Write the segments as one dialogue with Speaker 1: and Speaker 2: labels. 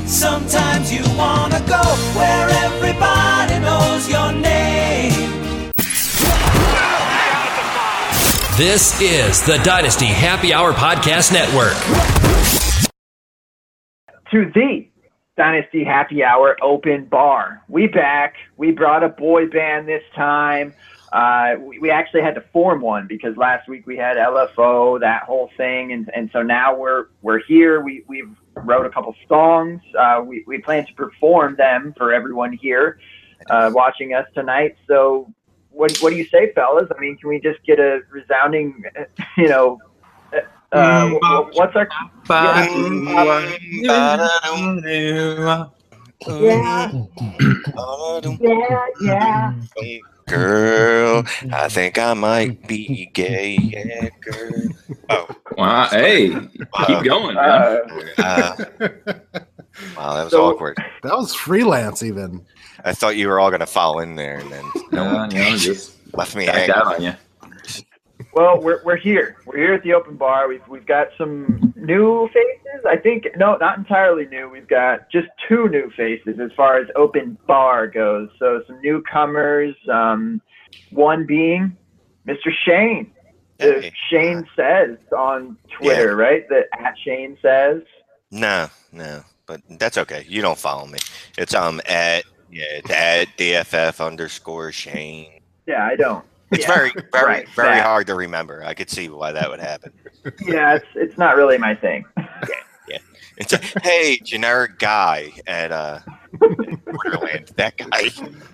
Speaker 1: Sometimes you wanna go where everybody knows your name.
Speaker 2: This is the Dynasty Happy Hour Podcast Network.
Speaker 3: To the Dynasty Happy Hour Open Bar. We back. We brought a boy band this time. We actually had to form one because last week we had LFO, that whole thing, and so now we're here. We've wrote a couple songs. We plan to perform them for everyone here watching us tonight. So what do you say, fellas? I mean, can we just get a resounding, what's our... Yeah.
Speaker 4: Girl, I think I might be gay. Yeah, girl. Oh,
Speaker 5: wow! Hey, keep going. Man.
Speaker 4: Wow, that was awkward.
Speaker 6: That was freelance, even.
Speaker 4: I thought you were all going to fall in there, and then
Speaker 5: just
Speaker 4: left me
Speaker 5: back
Speaker 4: hanging.
Speaker 5: out on you.
Speaker 3: Well, we're here. We're here at the open bar. We've got some new faces. I think not entirely new. We've got just two new faces as far as open bar goes. So some newcomers. One being Mr. Shane.
Speaker 4: Hey.
Speaker 3: Shane Says on Twitter, right? The @ShaneSays.
Speaker 4: No, but that's okay. You don't follow me. It's at DFF_Shane.
Speaker 3: Yeah, I don't.
Speaker 4: It's very hard to remember. I could see why that would happen.
Speaker 3: Yeah, it's not really my thing.
Speaker 4: Yeah. It's a hey, generic guy at Borderlands. That guy.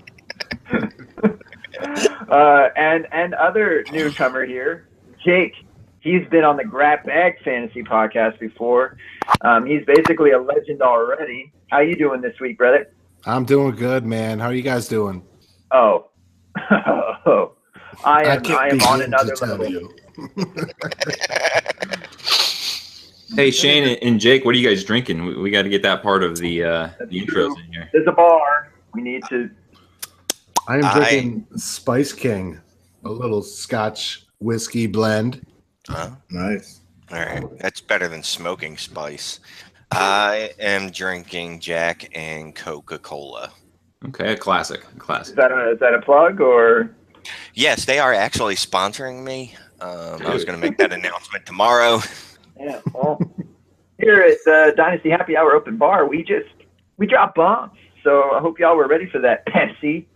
Speaker 3: And other newcomer here, Jake. He's been on the Grab Bag Fantasy podcast before. He's basically a legend already. How you doing this week, brother?
Speaker 6: I'm doing good, man. How are you guys doing?
Speaker 3: Oh. I am on another level.
Speaker 5: Hey, Shane and Jake, what are you guys drinking? We got to get that part of the intros in here.
Speaker 3: There's a bar. We need to.
Speaker 6: I am drinking Spice King, a little Scotch whiskey blend.
Speaker 7: Nice.
Speaker 4: All right, that's better than smoking spice. I am drinking Jack and Coca-Cola.
Speaker 5: Okay, a classic.
Speaker 3: Is that a plug or?
Speaker 4: Yes, they are actually sponsoring me. I was going to make that announcement tomorrow.
Speaker 3: Yeah, well, here at the Dynasty Happy Hour Open Bar, we drop bombs. So I hope y'all were ready for that Pepsi.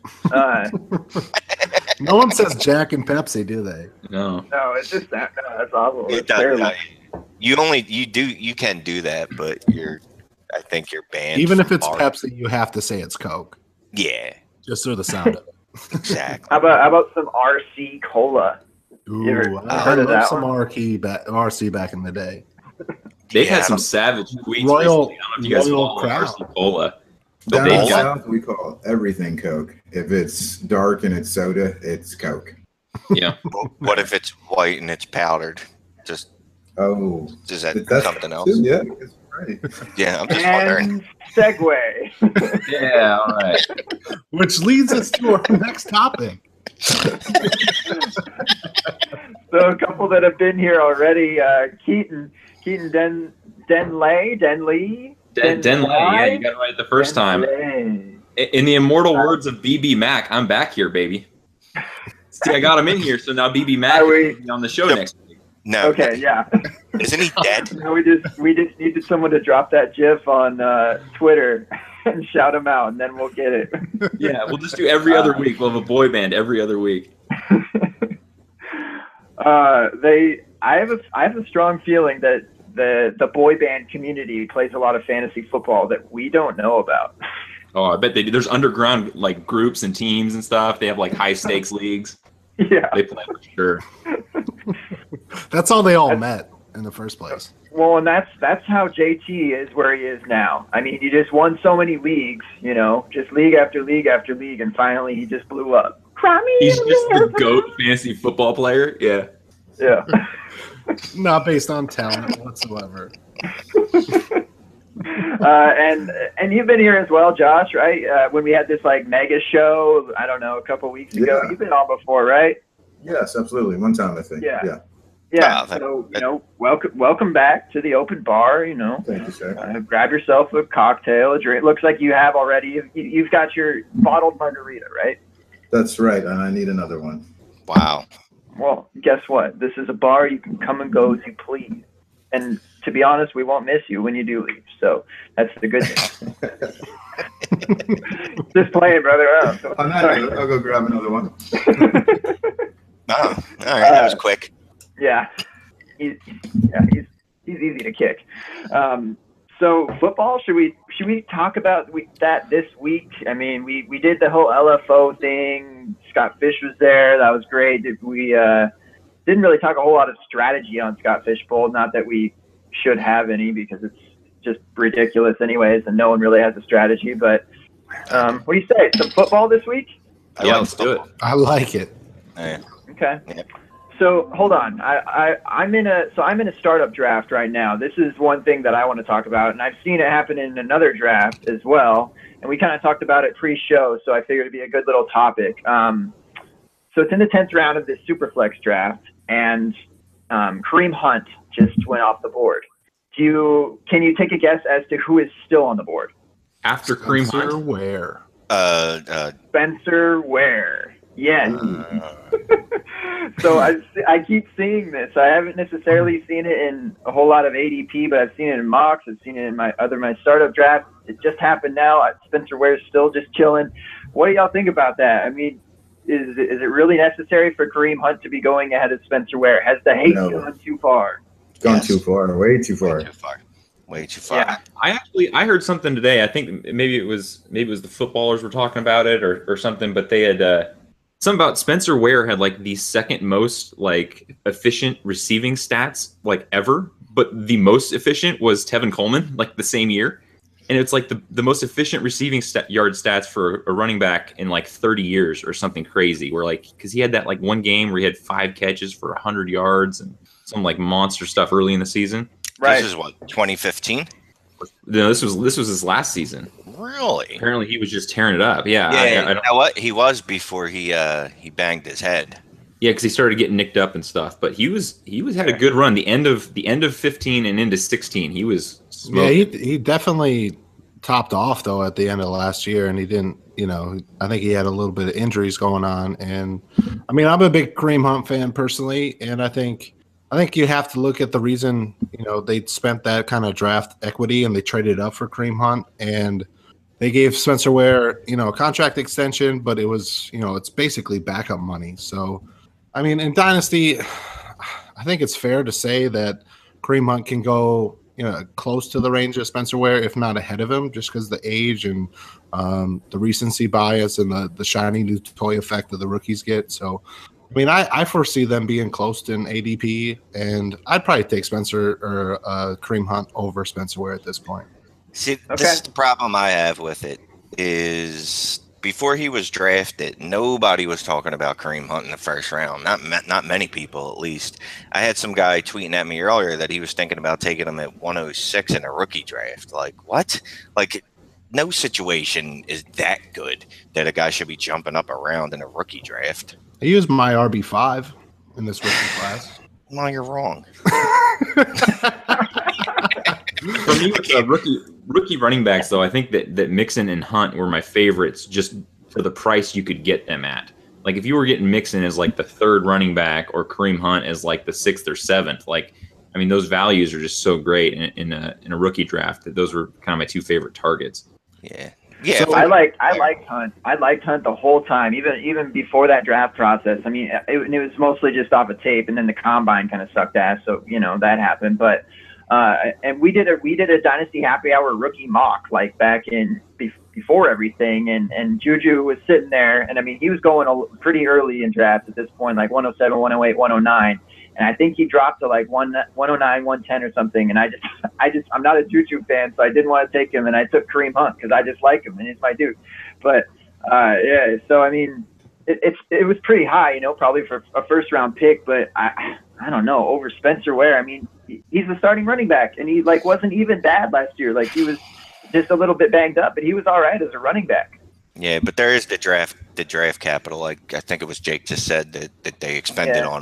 Speaker 6: No one says Jack and Pepsi, do they?
Speaker 5: No,
Speaker 3: it's just that. No, that's awful.
Speaker 4: It does, you can do that, but I think you're banned.
Speaker 6: Even if it's Pepsi, you have to say it's Coke.
Speaker 4: Yeah.
Speaker 6: Just through the sound of it.
Speaker 4: Exactly.
Speaker 3: How about some RC Cola?
Speaker 6: Ooh, I love some RC back in the day.
Speaker 5: They've had some savage tweets.
Speaker 6: Royal
Speaker 5: recently. I don't know if you guys follow
Speaker 6: Crown.
Speaker 5: RC Cola.
Speaker 7: Down south, we call everything Coke. If it's dark and it's soda, it's Coke.
Speaker 5: Yeah.
Speaker 4: What if it's white and it's powdered? Is that something else?
Speaker 7: Yeah, that's right.
Speaker 4: Yeah, I'm just wondering.
Speaker 3: Segue.
Speaker 5: Yeah, all right.
Speaker 6: Which leads us to our next topic.
Speaker 3: So a couple that have been here already, Keaton Denley.
Speaker 5: Denley, yeah, you got it right the first time. In the immortal words of BB Mac, I'm back here, baby. See, I got him in here, so now BB Mac will be on the show next week.
Speaker 4: No.
Speaker 3: Okay, yeah.
Speaker 4: Isn't he dead?
Speaker 3: No, we just needed someone to drop that GIF on Twitter and shout him out, and then we'll get it.
Speaker 5: Yeah, we'll just do every other week. We'll have a boy band every other week.
Speaker 3: I have a strong feeling that the boy band community plays a lot of fantasy football that we don't know about.
Speaker 5: Oh, I bet they do. There's underground like groups and teams and stuff. They have like high stakes leagues.
Speaker 3: Yeah,
Speaker 5: they play for sure.
Speaker 6: That's how they all met in the first place.
Speaker 3: Well, and that's how JT is where he is now. I mean, he just won so many leagues, just league after league after league, and finally he just blew up.
Speaker 5: He's just the GOAT fantasy football player. Yeah.
Speaker 3: Yeah.
Speaker 6: Not based on talent whatsoever.
Speaker 3: And you've been here as well, Josh, right? When we had this like mega show, I don't know, a couple weeks ago.
Speaker 7: Yeah.
Speaker 3: You've been on before, right?
Speaker 7: Yes, absolutely. One time, I think.
Speaker 3: Yeah. Yeah. So, welcome back to the open bar.
Speaker 7: Thank you, sir.
Speaker 3: Grab yourself a cocktail, a drink. Looks like you have already. You've got your bottled margarita, right?
Speaker 7: That's right, and I need another one.
Speaker 4: Wow.
Speaker 3: Well, guess what? This is a bar you can come and go as you please. And to be honest, we won't miss you when you do leave. So that's the good news. Just playing, brother.
Speaker 7: I'll go grab another one.
Speaker 4: Oh, all right. That was quick.
Speaker 3: Yeah. He's easy to kick. So football, should we talk about that this week? I mean, we did the whole LFO thing. Scott Fish was there. That was great. We didn't really talk a whole lot of strategy on Scott Fish Bowl. Not that we should have any, because it's just ridiculous anyways, and no one really has a strategy. But what do you say? Some football this week?
Speaker 5: Yeah, let's do it.
Speaker 6: I like it.
Speaker 4: Yeah.
Speaker 3: Okay.
Speaker 4: Yeah.
Speaker 3: So hold on. I'm in a startup draft right now. This is one thing that I want to talk about, and I've seen it happen in another draft as well. And we kind of talked about it pre-show, so I figured it'd be a good little topic. So it's in the 10th round of this Superflex draft, and Kareem Hunt just went off the board. Can you take a guess as to who is still on the board?
Speaker 5: After Kareem Hunt?
Speaker 6: Spencer Ware.
Speaker 3: Spencer Ware. Yes. So I keep seeing this. I haven't necessarily seen it in a whole lot of ADP, but I've seen it in mocks. I've seen it in my startup draft. It just happened now. Spencer Ware's still just chilling. What do y'all think about that? I mean, is it really necessary for Kareem Hunt to be going ahead of Spencer Ware? Has the hate gone too far?
Speaker 7: Gone too far. Way too far.
Speaker 4: Way too far.
Speaker 3: Yeah.
Speaker 5: I heard something today. I think maybe it was the footballers were talking about it or something, but they had something about Spencer Ware had like the second most like efficient receiving stats like ever, but the most efficient was Tevin Coleman like the same year. And it's like the most efficient receiving yard stats for a running back in like 30 years or something crazy. Where like, because he had that like one game where he had 5 catches for 100 yards and some like monster stuff early in the season.
Speaker 4: Right. This is what, 2015?
Speaker 5: No, this was his last season.
Speaker 4: Really?
Speaker 5: Apparently, he was just tearing it up. Yeah.
Speaker 4: Yeah. You know what? He was before he banged his head.
Speaker 5: Yeah, because he started getting nicked up and stuff. But he had a good run. The end of 15 and into 16, he was smoking.
Speaker 6: Yeah, he definitely topped off though at the end of last year, and he didn't. I think he had a little bit of injuries going on. And I mean, I'm a big Kareem Hunt fan personally, and I think you have to look at the reason they spent that kind of draft equity and they traded up for Kareem Hunt, and they gave Spencer Ware a contract extension, but it was it's basically backup money. So I mean, in Dynasty, I think it's fair to say that Kareem Hunt can go close to the range of Spencer Ware, if not ahead of him, just because the age and the recency bias and the shiny new toy effect that the rookies get. So I mean, I foresee them being close in ADP, and I'd probably take Spencer or Kareem Hunt over Spencer Ware at this point.
Speaker 4: See, This is the problem I have with it is before he was drafted, nobody was talking about Kareem Hunt in the first round. Not many people, at least. I had some guy tweeting at me earlier that he was thinking about taking him at 106 in a rookie draft. Like, what? Like, no situation is that good that a guy should be jumping up around in a rookie draft.
Speaker 6: I used my RB5 in this rookie class.
Speaker 4: No, you're wrong.
Speaker 5: For me, with rookie running backs, though, I think that Mixon and Hunt were my favorites just for the price you could get them at. Like, if you were getting Mixon as like the 3rd running back or Kareem Hunt as like the 6th or 7th, like, I mean, those values are just so great in a rookie draft that those were kind of my 2 favorite targets.
Speaker 4: Yeah. Yeah,
Speaker 3: so I liked Hunt. I liked Hunt the whole time, even before that draft process. I mean, it was mostly just off of tape, and then the combine kind of sucked ass, so that happened. But and we did a Dynasty Happy Hour rookie mock like back in before everything, and Juju was sitting there, and I mean he was going pretty early in drafts at this point, like 107, 108, 109. And I think he dropped to like 109, 110 or something. And I'm not a Juju fan, so I didn't want to take him. And I took Kareem Hunt because I just like him and he's my dude. But yeah, so I mean, it was pretty high, probably for a 1st round pick. But I don't know, over Spencer Ware. I mean, he's the starting running back, and he like wasn't even bad last year. Like he was just a little bit banged up, but he was all right as a running back.
Speaker 4: Yeah, but there is the draft capital. Like I think it was Jake just said that they expended on him.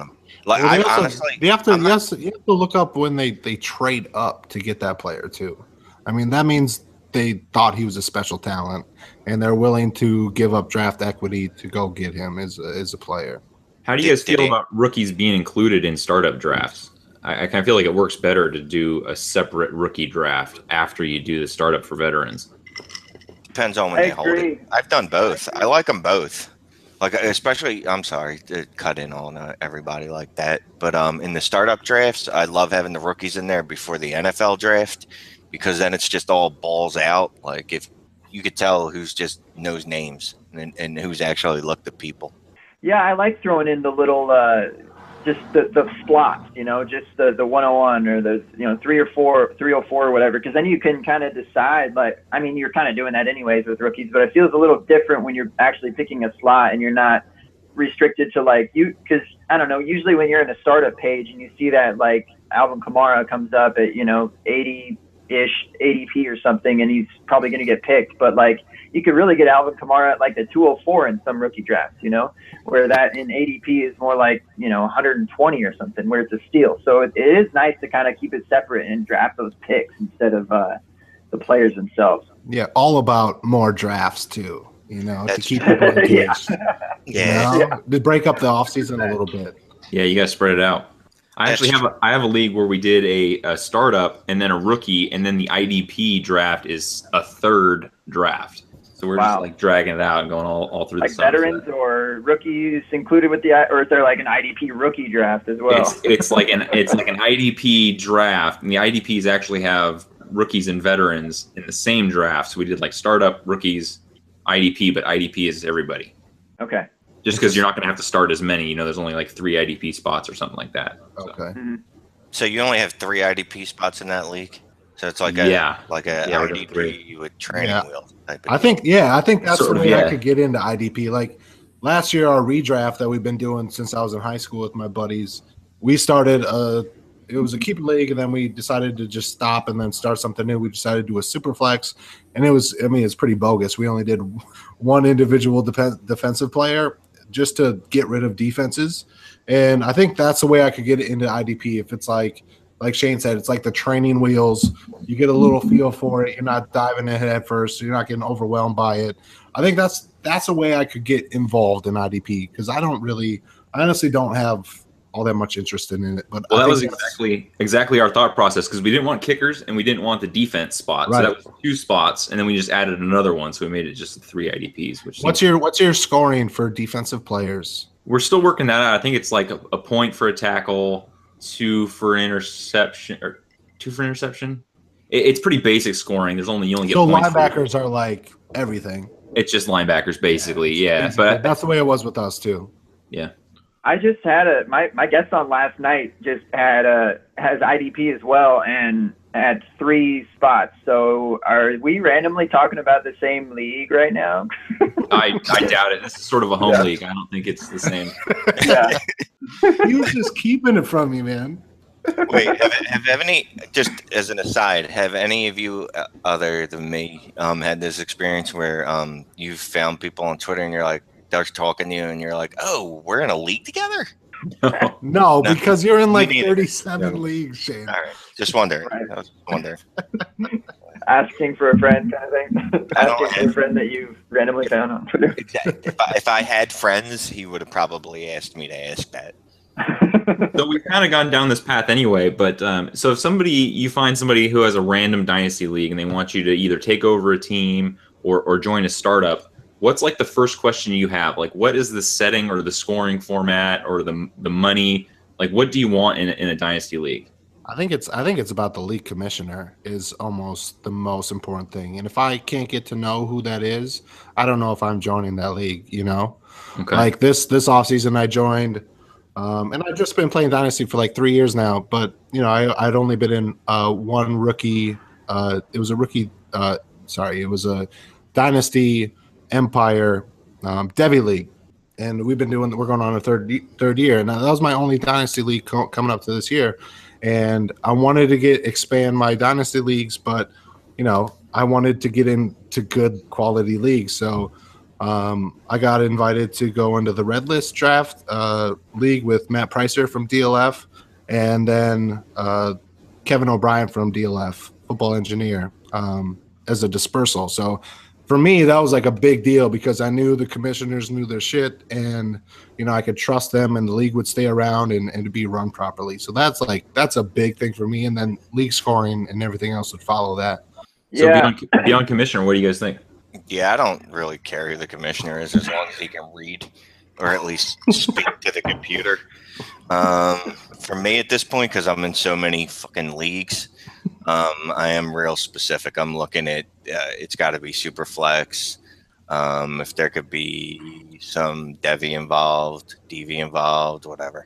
Speaker 4: Like
Speaker 6: Well,
Speaker 4: I honestly,
Speaker 6: you have to look up when they trade up to get that player too. I mean, that means they thought he was a special talent, and they're willing to give up draft equity to go get him as a player.
Speaker 5: How do you guys feel about rookies being included in startup drafts? I kind of feel like it works better to do a separate rookie draft after you do the startup for veterans.
Speaker 4: Depends on when they hold it. I've done both. I like them both. Like, especially, I'm sorry to cut in on everybody like that, but in the startup drafts, I love having the rookies in there before the NFL draft, because then it's just all balls out. Like, if you could tell who's just knows names and who's actually looked at people.
Speaker 3: Yeah, I like throwing in the little, just the slots, just the 101 or the 304 or whatever, because then you can kind of decide. Like, I mean, you're kind of doing that anyways with rookies, but it feels a little different when you're actually picking a slot and you're not restricted to because I don't know. Usually when you're in a startup page and you see that like Alvin Kamara comes up at 80-ish ADP or something, and he's probably going to get picked, but like, you could really get Alvin Kamara at like the 204 in some rookie drafts, where that in ADP is more like, 120 or something, where it's a steal. So it is nice to kind of keep it separate and draft those picks instead of the players themselves.
Speaker 6: Yeah, all about more drafts too, to keep people engaged. To break up the offseason a little bit.
Speaker 5: Yeah, you got to spread it out. I have a league where we did a startup and then a rookie, and then the IDP draft is a third draft. So we're just like dragging it out and going all through
Speaker 3: like
Speaker 5: the summer.
Speaker 3: Veterans or rookies included with or is there like an IDP rookie draft as well?
Speaker 5: It's like an IDP draft, and the IDPs actually have rookies and veterans in the same draft. So we did like startup, rookies, IDP, but IDP is everybody.
Speaker 3: Okay.
Speaker 5: Just because you're not going to have to start as many, there's only like 3 IDP spots or something like that.
Speaker 6: Okay.
Speaker 5: So,
Speaker 4: so you only have 3 IDP spots in that league. So it's like a IDP with training wheels type of
Speaker 6: I think that's
Speaker 5: sort
Speaker 6: the way I could get into IDP. Like last year, our redraft that we've been doing since I was in high school with my buddies, we started it was a keeper league, and then we decided to just stop and then start something new. We decided to do a super flex, and it's pretty bogus. We only did one individual defensive player just to get rid of defenses. And I think that's the way I could get into IDP. If it's like Shane said, it's like the training wheels. You get a little feel for it. You're not diving in head first. So you're not getting overwhelmed by it. I think that's a way I could get involved in IDP, because I honestly don't have all that much interest in it. But
Speaker 5: that was exactly our thought process, because we didn't want kickers and we didn't want the defense spot. Right. So that was 2 spots, and then we just added another one, so we made it just 3 IDPs.
Speaker 6: What's your scoring for defensive players?
Speaker 5: We're still working that out. I think it's like a point for a tackle, 2 for interception. It's pretty basic scoring. You only get
Speaker 6: so
Speaker 5: points.
Speaker 6: Linebackers are like everything.
Speaker 5: It's just linebackers basically, yeah. But
Speaker 6: that's the way it was with us too.
Speaker 5: Yeah.
Speaker 3: I just had my guest on last night just has IDP as well, and had 3 spots. So are we randomly talking about the same league right now?
Speaker 5: I doubt it. This is sort of a home league. I don't think it's the same.
Speaker 3: Yeah.
Speaker 6: He was just keeping it from you, man.
Speaker 4: Wait, have any, just as an aside, have any of you other than me had this experience where you've found people on Twitter and you're like, they're talking to you and you're like, oh, we're in a league together?
Speaker 6: No, because you're in like 37 leagues, Shane.
Speaker 4: All right. Just wondering. I was wondering.
Speaker 3: Asking for a friend kind of thing. Asking for a friend that you've randomly found on Twitter.
Speaker 4: Exactly. If I had friends, he would have probably asked me to ask that.
Speaker 5: So we've kind of gone down this path anyway, but so if you find somebody who has a random dynasty league and they want you to either take over a team or join a startup, what's like the first question you have? Like, what is the setting or the scoring format or the money? Like, what do you want in a dynasty league?
Speaker 6: I think it's about the league commissioner is almost the most important thing. And if I can't get to know who that is, I don't know if I'm joining that league, Okay. Like this offseason I joined, and I've just been playing Dynasty for like 3 years now, but I'd only been in one rookie. It was a Dynasty Empire Devy League, and we're going on a third year. Now that was my only Dynasty League coming up to this year. And I wanted to expand my dynasty leagues, but I wanted to get into good quality leagues. So I got invited to go into the Red List draft league with Matt Pricer from DLF, and then Kevin O'Brien from DLF, Football Engineer, as a dispersal. So for me, that was like a big deal because I knew the commissioners knew their shit, and I could trust them, and the league would stay around and be run properly. So that's a big thing for me, and then league scoring and everything else would follow that.
Speaker 5: So beyond commissioner, what do you guys think?
Speaker 4: Yeah, I don't really care who the commissioner is as long as he can read or at least speak to the computer. For me at this point, because I'm in so many fucking leagues, I am real specific. I'm looking at it's got to be super flex. If there could be some DV involved, whatever.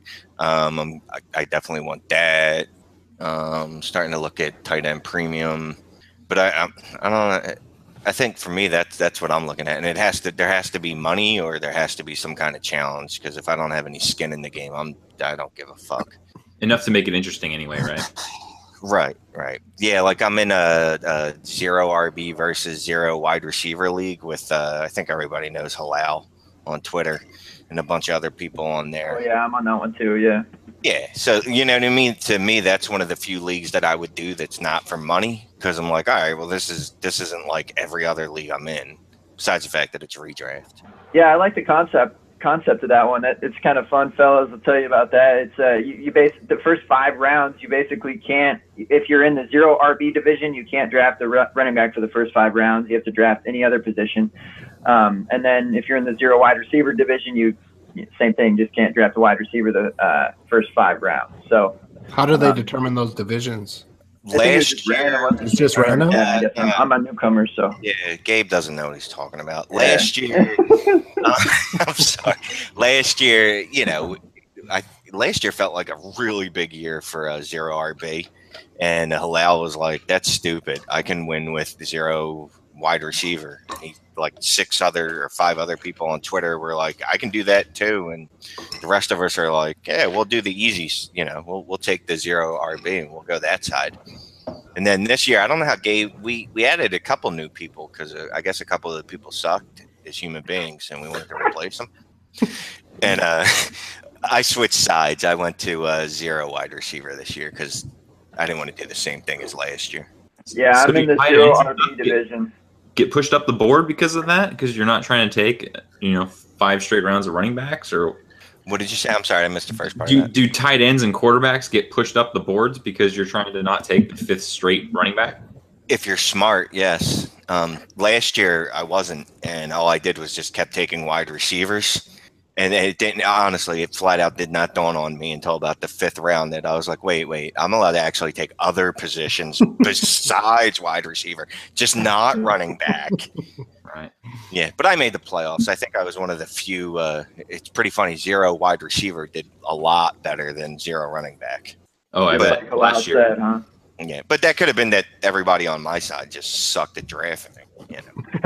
Speaker 4: I definitely want that. Starting to look at tight end premium, but I don't know. I think for me that's what I'm looking at, and there has to be money or there has to be some kind of challenge, because if I don't have any skin in the game, I don't give a fuck.
Speaker 5: Enough to make it interesting anyway, right?
Speaker 4: Right. Yeah, like I'm in a 0 RB versus 0 wide receiver league with I think everybody knows Halal on Twitter and a bunch of other people on there.
Speaker 3: Oh yeah, I'm on that one too. Yeah.
Speaker 4: Yeah, so you know what I mean. To me, that's one of the few leagues that I would do that's not for money, because I'm like, all right, well, this isn't like every other league I'm in. Besides the fact that it's redraft.
Speaker 3: Yeah, I like the concept of that one. It's kind of fun, fellas. I'll tell you about that. It's you the first 5 rounds, you basically can't. If you're in the 0 RB division, you can't draft the running back for the first 5 rounds. You have to draft any other position. And then if you're in the 0 wide receiver division, same thing, just can't draft a wide receiver the first 5 rounds. So
Speaker 6: how do they determine those divisions?
Speaker 4: Last year,
Speaker 6: it's just random.
Speaker 3: Yeah, I'm a newcomer, so
Speaker 4: yeah. Gabe doesn't know what he's talking about. Last year, I'm sorry. Last year, last year felt like a really big year for 0 RB, and Halal was like, "That's stupid. I can win with 0 wide receiver." He, like 5 other people on Twitter were like, I can do that too, and the rest of us are like, yeah, we'll do the easy, we'll take the 0 RB and we'll go that side. And then this year, I don't know how we added a couple new people, because I guess a couple of the people sucked as human beings and we wanted to replace them. And I switched sides. I went to 0 wide receiver this year because I didn't want to do the same thing as last year.
Speaker 3: Yeah, I'm in the 0 RB division.
Speaker 5: Get pushed up the board because of that? Because you're not trying to take 5 straight rounds of running backs? Or
Speaker 4: what did you say? I'm sorry, I missed the first part.
Speaker 5: Do tight ends and quarterbacks get pushed up the boards because you're trying to not take the 5th straight running back?
Speaker 4: If you're smart, yes. Last year I wasn't, and all I did was just kept taking wide receivers. And it didn't, honestly, it flat out did not dawn on me until about the 5th round that I was like, wait, I'm allowed to actually take other positions besides wide receiver, just not running back.
Speaker 5: Right.
Speaker 4: Yeah, but I made the playoffs. I think I was one of the few. It's pretty funny. 0 wide receiver did a lot better than 0 running back.
Speaker 5: Oh, I bet last year.
Speaker 3: Said, huh?
Speaker 4: Yeah, but that could have been that everybody on my side just sucked at drafting me,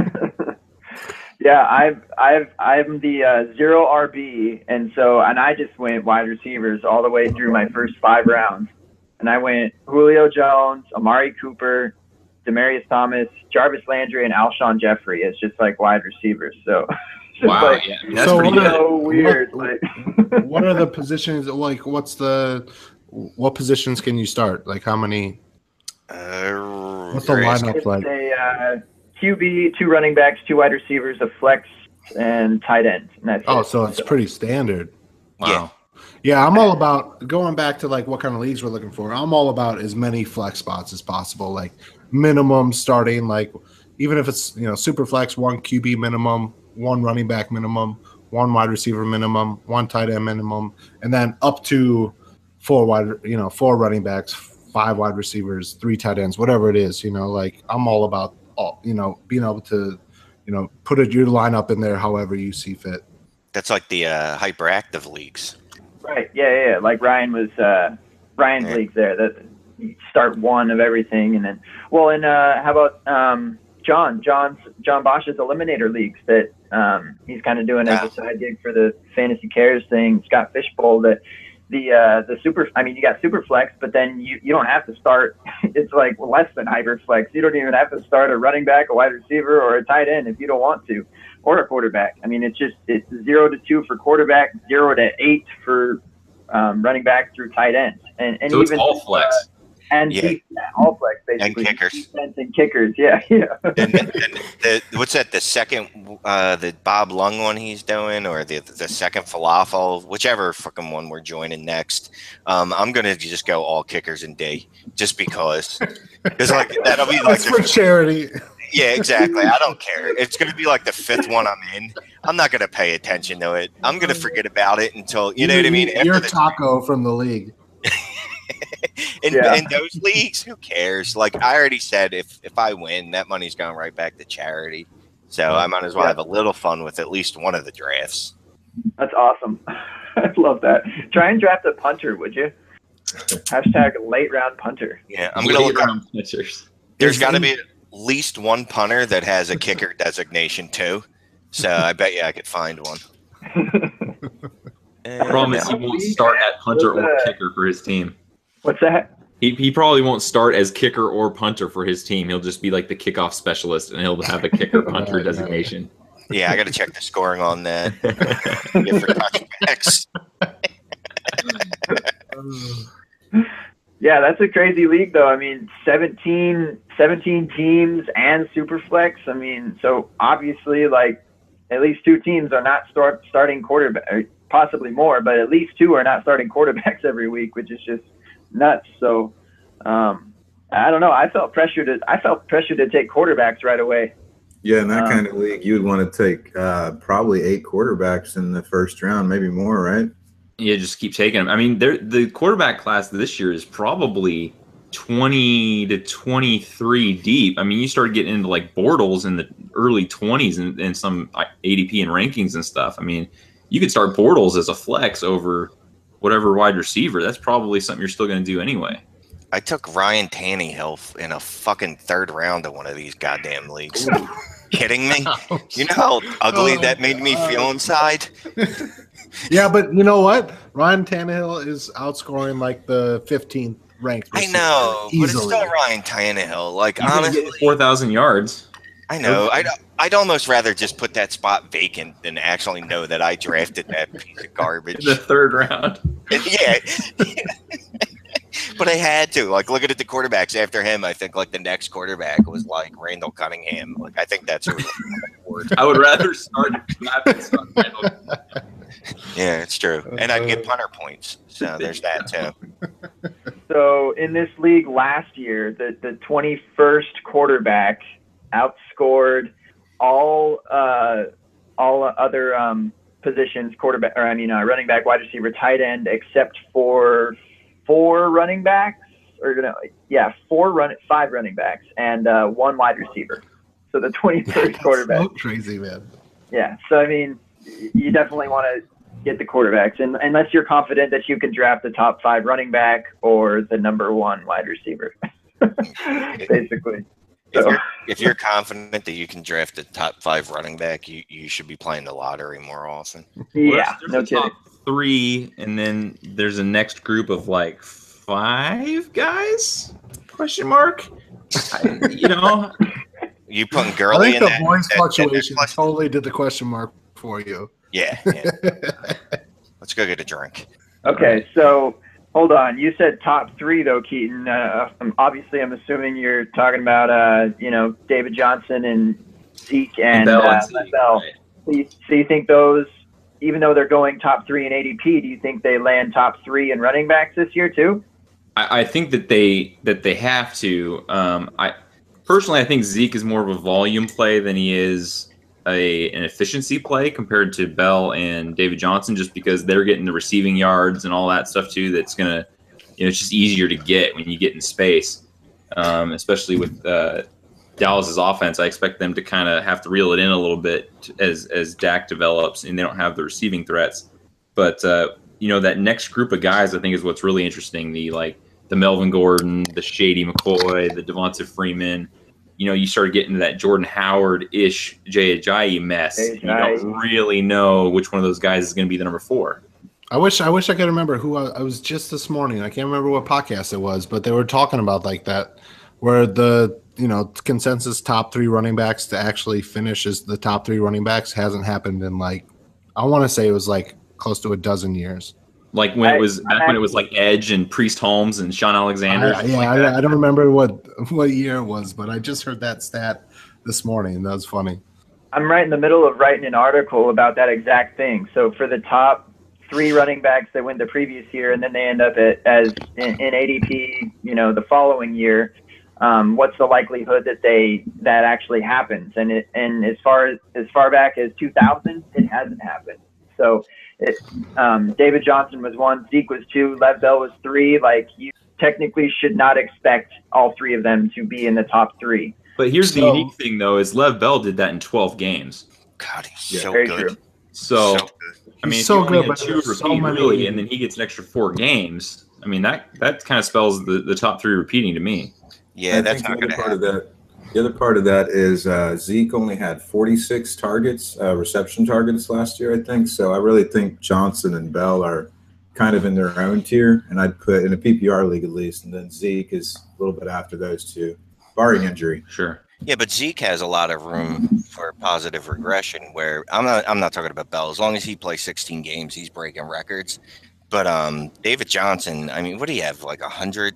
Speaker 3: Yeah, I'm the 0 RB, and I just went wide receivers all the way through my first 5 rounds, and I went Julio Jones, Amari Cooper, Demaryius Thomas, Jarvis Landry, and Alshon Jeffrey. It's just like wide receivers. So
Speaker 5: wow,
Speaker 3: like,
Speaker 5: yeah, that's pretty good.
Speaker 3: So weird.
Speaker 6: What are the positions? Like, what positions can you start? Like, how many? What's the lineup like?
Speaker 3: A QB, 2 running backs, 2 wide receivers, a flex, and tight end. And that's it.
Speaker 6: So it's pretty standard.
Speaker 5: Wow.
Speaker 6: Yeah, I'm all about going back to like what kind of leagues we're looking for. I'm all about as many flex spots as possible, like minimum starting, like even if it's super flex, 1 QB minimum, 1 running back minimum, 1 wide receiver minimum, 1 tight end minimum, and then up to 4 running backs, 5 wide receivers, 3 tight ends, whatever it is. Like I'm all about being able to put your lineup in there however you see fit.
Speaker 4: That's like the hyperactive leagues.
Speaker 3: Right. Yeah. Like Ryan's leagues there. That you start 1 of everything, and then how about John Bosch's Eliminator leagues that he's kind of doing as a side gig for the Fantasy Cares thing. Scott Fishbowl, that the super. I mean, you got super flex, but then you don't have to start. It's like less than hyper flex. You don't even have to start a running back, a wide receiver, or a tight end if you don't want to, or a quarterback. I mean, it's 0 to 2 for quarterback, 0 to 8 for running back through tight end, and
Speaker 5: so
Speaker 3: even
Speaker 5: it's all flex.
Speaker 3: And all flex, basically.
Speaker 4: And kickers.
Speaker 3: Defense and kickers, yeah.
Speaker 4: and what's that? The second, the Bob Lung one he's doing, or the second falafel, whichever fucking one we're joining next. I'm gonna just go all kickers and D, just because like that'll be like
Speaker 6: for charity.
Speaker 4: Yeah, exactly. I don't care. It's gonna be like the 5th one I'm in. I'm not gonna pay attention to it. I'm gonna forget about it until you know what I mean.
Speaker 6: You're Taco from the league.
Speaker 4: In those leagues, who cares? Like I already said, if I win, that money's going right back to charity. So I might as well have a little fun with at least one of the drafts.
Speaker 3: That's awesome. I love that. Try and draft a punter, would you? Hashtag late round punter.
Speaker 4: Yeah, I'm gonna look up. There's got to be at least one punter that has a kicker designation too. So I bet you I could find one.
Speaker 5: The problem is he won't start at punter or kicker for his team.
Speaker 3: What's that?
Speaker 5: He probably won't start as kicker or punter for his team. He'll just be like the kickoff specialist, and he'll have a kicker punter designation.
Speaker 4: Yeah, I got to check the scoring on that. Get for touchbacks.
Speaker 3: Yeah, that's a crazy league, though. I mean, 17 teams and Superflex. I mean, so obviously, like, at least 2 teams are not starting quarterback, possibly more, but at least 2 are not starting quarterbacks every week, which is just nuts. So, I don't know. I felt pressure to take quarterbacks right away.
Speaker 7: Yeah, in that kind of league, you would want to take probably 8 quarterbacks in the first round, maybe more, right?
Speaker 5: Yeah, just keep taking them. I mean, the quarterback class this year is probably 20 to 23 deep. I mean, you start getting into like Bortles in the early 20s and some ADP and rankings and stuff. I mean, you could start Bortles as a flex over whatever wide receiver. That's probably something you're still going to do anyway.
Speaker 4: I took Ryan Tannehill in a fucking 3rd round of one of these goddamn leagues. Kidding me? You know how ugly that made me feel inside?
Speaker 6: Yeah, but you know what? Ryan Tannehill is outscoring like the 15th ranked.
Speaker 4: I know, but it's still Ryan Tannehill. Like, honestly,
Speaker 5: 4,000 yards.
Speaker 4: I know. I'd almost rather just put that spot vacant than actually know that I drafted that piece of garbage.
Speaker 5: In the 3rd round.
Speaker 4: Yeah. But I had to. Like, looking at the quarterbacks after him, I think, like, the next quarterback was, like, Randall Cunningham. Like, I think that's who
Speaker 5: I would rather start Randall.
Speaker 4: Yeah, it's true. And I'd get punter points. So there's that, too.
Speaker 3: So in this league last year, the 21st quarterback outscored all other positions, running back, wide receiver, tight end, except for 4 running backs, or 5 running backs and 1 wide receiver. So the 21st quarterback.
Speaker 6: So crazy, man.
Speaker 3: Yeah. So I mean, you definitely want to get the quarterbacks, and unless you're confident that you can draft the top 5 running back or the number 1 wide receiver, basically.
Speaker 4: If you're confident that you can draft the top 5 running back, you should be playing the lottery more often.
Speaker 3: Yeah,
Speaker 5: there's
Speaker 3: no
Speaker 5: a
Speaker 3: kidding.
Speaker 5: top 3, and then there's a next group of like 5 guys? Question mark.
Speaker 4: You putting
Speaker 6: I
Speaker 4: Gurley
Speaker 6: think
Speaker 4: in
Speaker 6: the voice fluctuation totally did the question mark for you.
Speaker 4: Yeah. Let's go get a drink.
Speaker 3: Okay, so hold on. You said top 3 though, Keaton. Obviously, I'm assuming you're talking about David Johnson and Zeke and Bell. Right. So you think those, even though they're going top 3 in ADP, do you think they land top 3 in running backs this year too?
Speaker 5: I think that they have to. I think Zeke is more of a volume play than he is an efficiency play compared to Bell and David Johnson, just because they're getting the receiving yards and all that stuff too. That's gonna, it's just easier to get when you get in space, especially with Dallas's offense. I expect them to kind of have to reel it in a little bit as Dak develops, and they don't have the receiving threats. But that next group of guys, I think, is what's really interesting. The Melvin Gordon, the Shady McCoy, the Devonta Freeman. You start getting to that Jordan Howard-ish Jay Ajayi mess. You don't really know which one of those guys is going to be the number 4.
Speaker 6: I wish I could remember who I was just this morning. I can't remember what podcast it was, but they were talking about like that, where the consensus top 3 running backs to actually finish as the top 3 running backs hasn't happened in like, I want to say it was like close to a dozen years.
Speaker 5: Like when it was like Edge and Priest Holmes and Sean Alexander.
Speaker 6: I don't remember what year it was, but I just heard that stat this morning, and that was funny.
Speaker 3: I'm right in the middle of writing an article about that exact thing. So for the top 3 running backs that went the previous year, and then they end up in ADP, the following year, what's the likelihood that actually happens? And as far back as 2000, it hasn't happened. So David Johnson was 1, Zeke was 2, Lev Bell was 3. Like, you technically should not expect all 3 of them to be in the top 3.
Speaker 5: But here's the unique thing, though, is Lev Bell did that in 12 games.
Speaker 4: God, he's so
Speaker 3: very
Speaker 4: good.
Speaker 3: True.
Speaker 5: So good. I mean, if you only had 2 repeat, really, and then he gets an extra 4 games, I mean, that kind of spells the top 3 repeating to me.
Speaker 4: Yeah, that's not going to happen.
Speaker 7: The other part of that is Zeke only had 46 targets, reception targets last year, I think. So I really think Johnson and Bell are kind of in their own tier, and I'd put in a PPR league at least, and then Zeke is a little bit after those 2, barring injury.
Speaker 5: Sure.
Speaker 4: Yeah, but Zeke has a lot of room for positive regression. Where I'm not talking about Bell. As long as he plays 16 games, he's breaking records. But David Johnson, I mean, what do you have? Like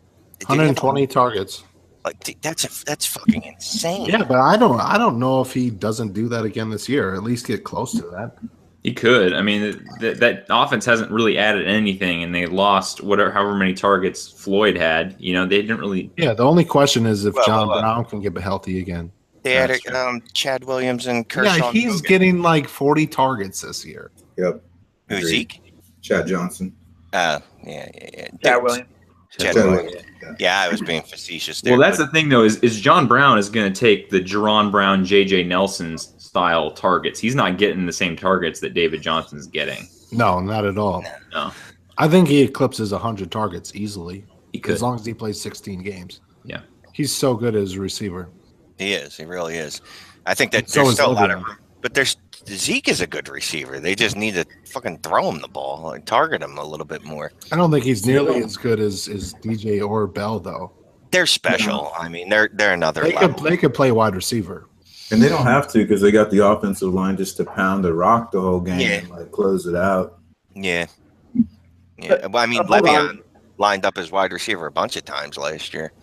Speaker 6: 120 targets.
Speaker 4: Like that's fucking insane.
Speaker 6: Yeah, but I don't know if he doesn't do that again this year. Or at least get close to that.
Speaker 5: He could. I mean, that offense hasn't really added anything, and they lost however many targets Floyd had. They didn't really.
Speaker 6: Yeah, the only question is if John Brown can get healthy again.
Speaker 4: They added Chad Williams and Kershaw.
Speaker 6: Yeah, he's getting like 40 targets this year.
Speaker 7: Yep.
Speaker 4: Who's Zeke?
Speaker 7: Chad Johnson.
Speaker 3: Chad Williams.
Speaker 4: Chad Williams. Yeah, I was being facetious there.
Speaker 5: Well, that's the thing, though, is John Brown is going to take the Jerron Brown, J.J. Nelson's style targets. He's not getting the same targets that David Johnson's getting.
Speaker 6: No, not at all.
Speaker 5: No.
Speaker 6: I think he eclipses 100 targets easily.
Speaker 5: He could.
Speaker 6: As long as he plays 16 games.
Speaker 5: Yeah.
Speaker 6: He's so good as a receiver.
Speaker 4: He is. He really is. I think that there's still a lot of room. But Zeke is a good receiver. They just need to fucking throw him the ball and target him a little bit more.
Speaker 6: I don't think he's nearly as good as DJ or Bell, though.
Speaker 4: They're special. I mean, they're another level.
Speaker 6: They could play wide receiver.
Speaker 7: And they don't have to because they got the offensive line just to pound the rock the whole game and close it out.
Speaker 4: Yeah. Yeah. Well, I mean, Le'Veon lined up as wide receiver a bunch of times last year.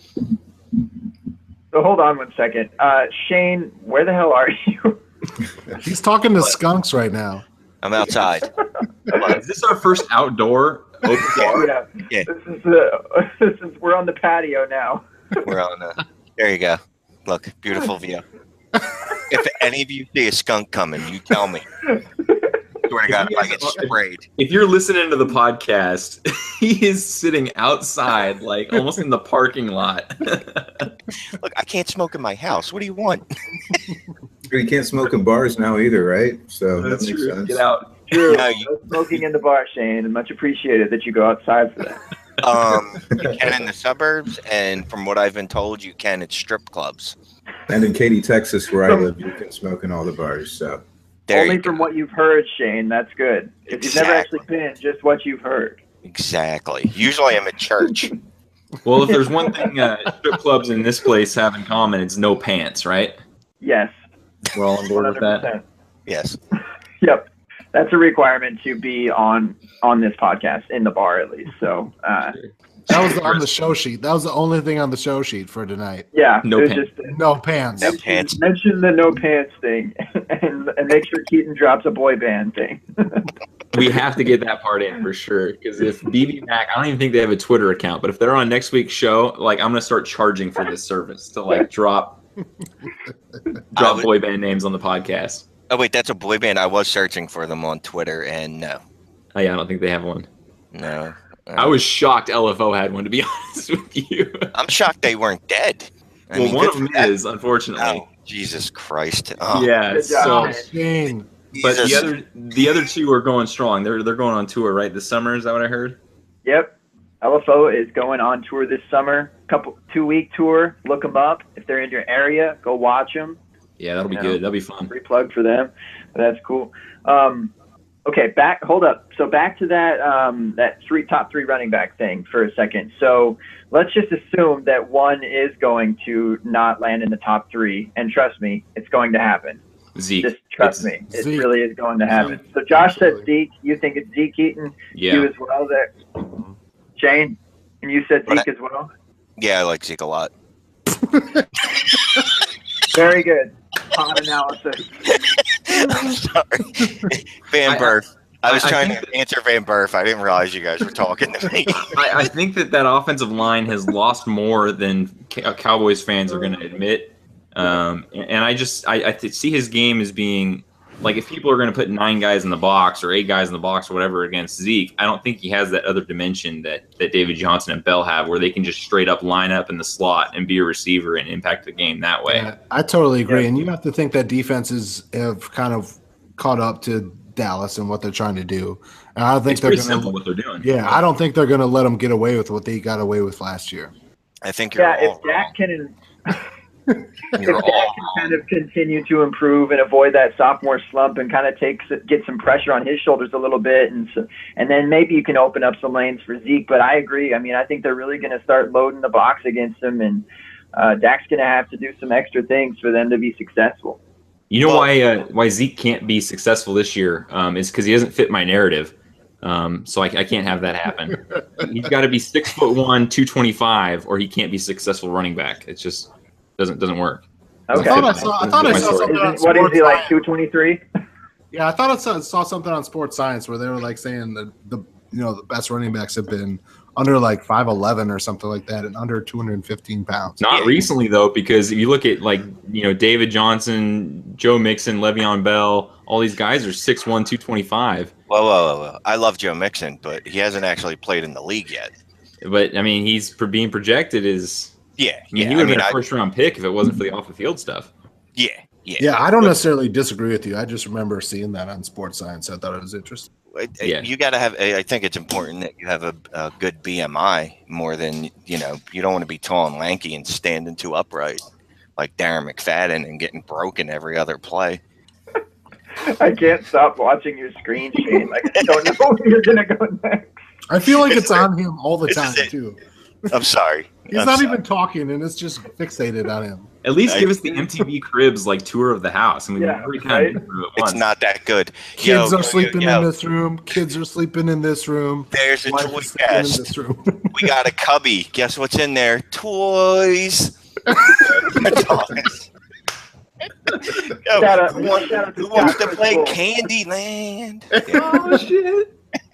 Speaker 3: So hold on one second. Shane, where the hell are you?
Speaker 6: He's talking to skunks right now.
Speaker 4: I'm outside.
Speaker 5: Is this our first outdoor open bar?
Speaker 3: Yeah. We're on the patio now.
Speaker 4: We're on there you go. Look, beautiful view. If any of you see a skunk coming, you tell me. Swear to God, if I get sprayed.
Speaker 5: If you're listening to the podcast, he is sitting outside, like almost in the parking lot.
Speaker 3: Look, I can't smoke in my house. What do you want?
Speaker 7: You can't smoke in bars now either, right? So
Speaker 5: that's
Speaker 7: that makes
Speaker 5: true.
Speaker 7: sense.
Speaker 5: Get out.
Speaker 3: True. No smoking in the bar, Shane, and much appreciated that you go outside for that.
Speaker 4: You can in the suburbs, and from what I've been told, you can at strip clubs.
Speaker 7: And in Katy, Texas, where I live, you can smoke in all the bars. So
Speaker 3: only from what you've heard, Shane. That's good. If you've never actually been, just what you've heard.
Speaker 4: Exactly. Usually, I'm at church.
Speaker 5: Well, if there's one thing strip clubs in this place have in common, it's no pants, right?
Speaker 3: Yes.
Speaker 5: We're all on board 100%. With that.
Speaker 4: Yes.
Speaker 3: Yep. That's a requirement to be on this podcast, in the bar at least. So
Speaker 6: that was on the show sheet. That was the only thing on the show sheet for tonight.
Speaker 3: Yeah.
Speaker 5: No pants.
Speaker 6: No pants.
Speaker 4: No pants.
Speaker 3: Mention the no pants thing and make sure Keaton drops a boy band thing.
Speaker 5: We have to get that part in for sure. Because if BB Mac, I don't even think they have a Twitter account, but if they're on next week's show, like I'm gonna start charging for this service to like drop boy band names on the podcast.
Speaker 4: Oh wait, that's a boy band. I was searching for them on Twitter, and no.
Speaker 5: Oh yeah, I don't think they have one.
Speaker 4: No.
Speaker 5: I was shocked LFO had one, to be honest with you.
Speaker 4: I'm shocked they weren't dead.
Speaker 5: I mean, one of them is, unfortunately.
Speaker 4: Oh, Jesus Christ. Oh.
Speaker 5: Yeah, so. But the other two are going strong. They're going on tour, right? This summer, is that what I heard?
Speaker 3: Yep. LFO is going on tour this summer. 2-week tour. Look them up. If they're in your area, go watch them.
Speaker 5: Yeah, that'll be good. That'll be fun.
Speaker 3: Free plug for them. That's cool. Okay, hold up. So back to that top three running back thing for a second. So let's just assume that one is going to not land in the top three, and trust me, it's going to happen.
Speaker 5: Zeke.
Speaker 3: Just trust me, it really is going to happen. So Josh said Zeke. You think it's Zeke Eaton?
Speaker 5: Yeah.
Speaker 3: You as well, there. Shane, and you said Zeke as well.
Speaker 4: Yeah, I like Zeke a lot.
Speaker 3: Very good. Hot analysis.
Speaker 4: I'm sorry. Van Burf. I was trying to answer Van Burf. I didn't realize you guys were talking to me.
Speaker 5: I think that offensive line has lost more than Cowboys fans are going to admit. And I see his game as being like, if people are going to put 9 guys in the box or 8 guys in the box or whatever against Zeke, I don't think he has that other dimension that David Johnson and Bell have, where they can just straight up line up in the slot and be a receiver and impact the game that way.
Speaker 6: Yeah, I totally agree. And you have to think that defenses have kind of caught up to Dallas and what they're trying to do. And I don't think
Speaker 5: it's simple what they're doing.
Speaker 6: Yeah, I don't think they're going to let them get away with what they got away with last year.
Speaker 4: I think you're
Speaker 3: if Dak can kind of continue to improve and avoid that sophomore slump and kind of get some pressure on his shoulders a little bit, and then maybe you can open up some lanes for Zeke. But I agree. I mean, I think they're really going to start loading the box against him, and Dak's going to have to do some extra things for them to be successful.
Speaker 5: You know why Zeke can't be successful this year is because he doesn't fit my narrative. So I can't have that happen. He's got to be 6'1", 225, or he can't be successful running back. It's just doesn't work.
Speaker 3: Okay.
Speaker 6: I thought I saw something on
Speaker 3: What is he, like, 223?
Speaker 6: Yeah, I thought I saw something on Sports Science where they were like saying that the best running backs have been under like 5'11" or something like that, and under 215 pounds.
Speaker 5: Not recently though, because if you look at David Johnson, Joe Mixon, Le'Veon Bell, all these guys are 6'1", 225.
Speaker 4: Whoa. I love Joe Mixon, but he hasn't actually played in the league yet.
Speaker 5: But I mean, he's being projected as he would have been a first-round pick if it wasn't for the off-the-field stuff.
Speaker 6: Yeah, I don't necessarily disagree with you. I just remember seeing that on Sports Science. I thought it was interesting.
Speaker 4: You got to have. I think it's important that you have a good BMI more than you don't want to be tall and lanky and standing too upright like Darren McFadden and getting broken every other play.
Speaker 3: I can't stop watching your screen, Shane. Like, I don't know where you're gonna go next.
Speaker 6: I feel like it's on him all the time too.
Speaker 4: I'm sorry.
Speaker 6: He's not even talking, and it's just fixated on him.
Speaker 5: At least give us the MTV Cribs tour of the house. I mean, every time
Speaker 4: it's not that good.
Speaker 6: Kids are sleeping in this room. Kids are sleeping in this room.
Speaker 4: There's a toy chest. We got a cubby. Guess what's in there? Toys. Who wants to play Candyland?
Speaker 3: Oh shit!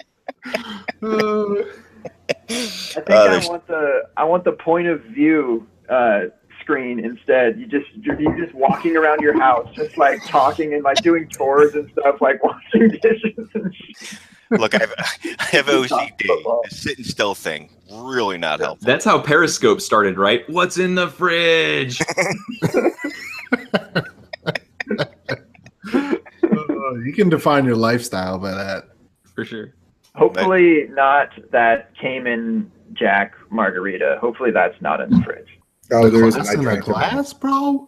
Speaker 3: I think I want the point of view screen instead. You're just walking around your house, just like talking and like doing chores and stuff, like washing dishes and shit.
Speaker 4: Look, I have OCD. The sitting still thing really not helpful.
Speaker 5: That's how Periscope started, right? What's in the fridge?
Speaker 6: You can define your lifestyle by that,
Speaker 5: for sure.
Speaker 3: Hopefully not that Cayman Jack margarita. Hopefully that's not in the fridge.
Speaker 7: Oh, there's
Speaker 6: in a glass, bro.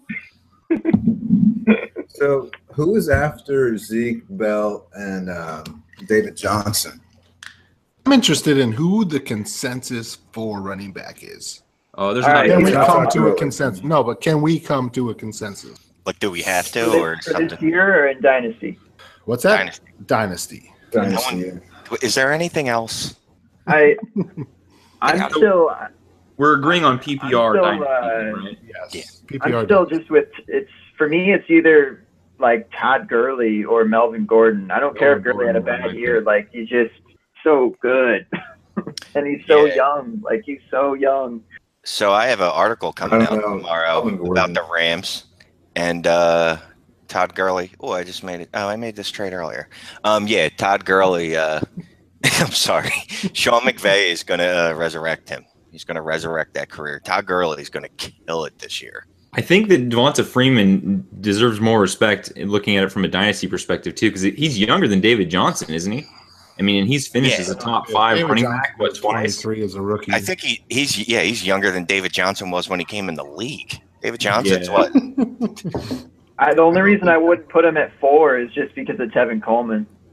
Speaker 7: So who is after Zeke, Bell, and David Johnson?
Speaker 6: I'm interested in who the consensus for running back is.
Speaker 5: Oh, there's
Speaker 3: not.
Speaker 6: Can we come to a consensus? No, but can we come to a consensus?
Speaker 4: Like, do we have to, or something?
Speaker 3: This year or in Dynasty?
Speaker 6: What's that? Dynasty.
Speaker 4: Is there anything else?
Speaker 3: I'm still.
Speaker 5: We're agreeing on PPR.
Speaker 3: Right?
Speaker 6: Yes.
Speaker 3: PPR. I'm still just with it's. For me, it's either like Todd Gurley or Melvin Gordon. I don't care if Gurley had a bad year. Like, he's just so good, and he's so young. Like, he's so young.
Speaker 4: So I have an article coming out tomorrow about the Rams and Todd Gurley. Oh, I just made it. Oh, I made this trade earlier. Todd Gurley. I'm sorry. Sean McVay is going to resurrect him. He's going to resurrect that career. Todd Gurley is going to kill it this year.
Speaker 5: I think that Devonta Freeman deserves more respect in looking at it from a dynasty perspective too, because he's younger than David Johnson, isn't he? I mean, and he's finished as a top 5 running back, twice.
Speaker 6: 23 as a rookie.
Speaker 4: I think he's younger than David Johnson was when he came in the league. David Johnson's what?
Speaker 3: The only reason I wouldn't put him at 4 is just because of Tevin Coleman.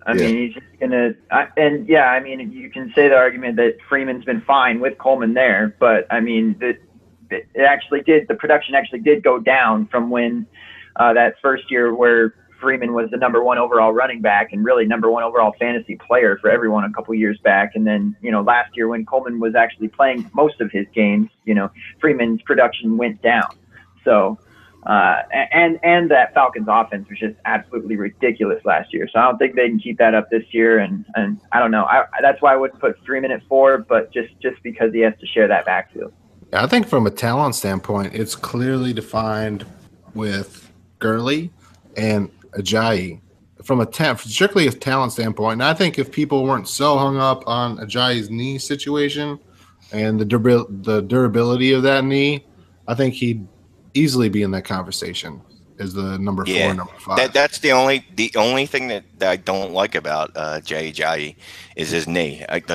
Speaker 3: I mean, he's just gonna. I mean, you can say the argument that Freeman's been fine with Coleman there, but I mean, the production actually did go down from when that first year where Freeman was the number 1 overall running back and really number 1 overall fantasy player for everyone a couple years back. And then, last year when Coleman was actually playing most of his games, Freeman's production went down. So, and that Falcons offense was just absolutely ridiculous last year. So I don't think they can keep that up this year. And I don't know. That's why I wouldn't put Freeman at 4, but just because he has to share that backfield.
Speaker 6: I think from a talent standpoint, it's clearly defined with Gurley and Ajayi from strictly a talent standpoint. And I think if people weren't so hung up on Ajayi's knee situation and the durability of that knee, I think he'd easily be in that conversation as the number 4, number 5.
Speaker 4: That's the only thing that I don't like about Jay Ajayi is his knee. I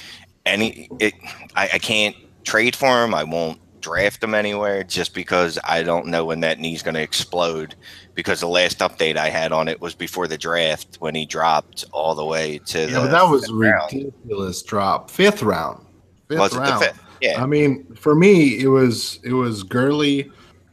Speaker 4: can't trade for him. I won't draft him anywhere just because I don't know when that knee's going to explode, because the last update I had on it was before the draft when he dropped all the way to
Speaker 6: but that was a ridiculous drop. 5th round.
Speaker 4: Yeah.
Speaker 6: I mean, for me, it was Gurley,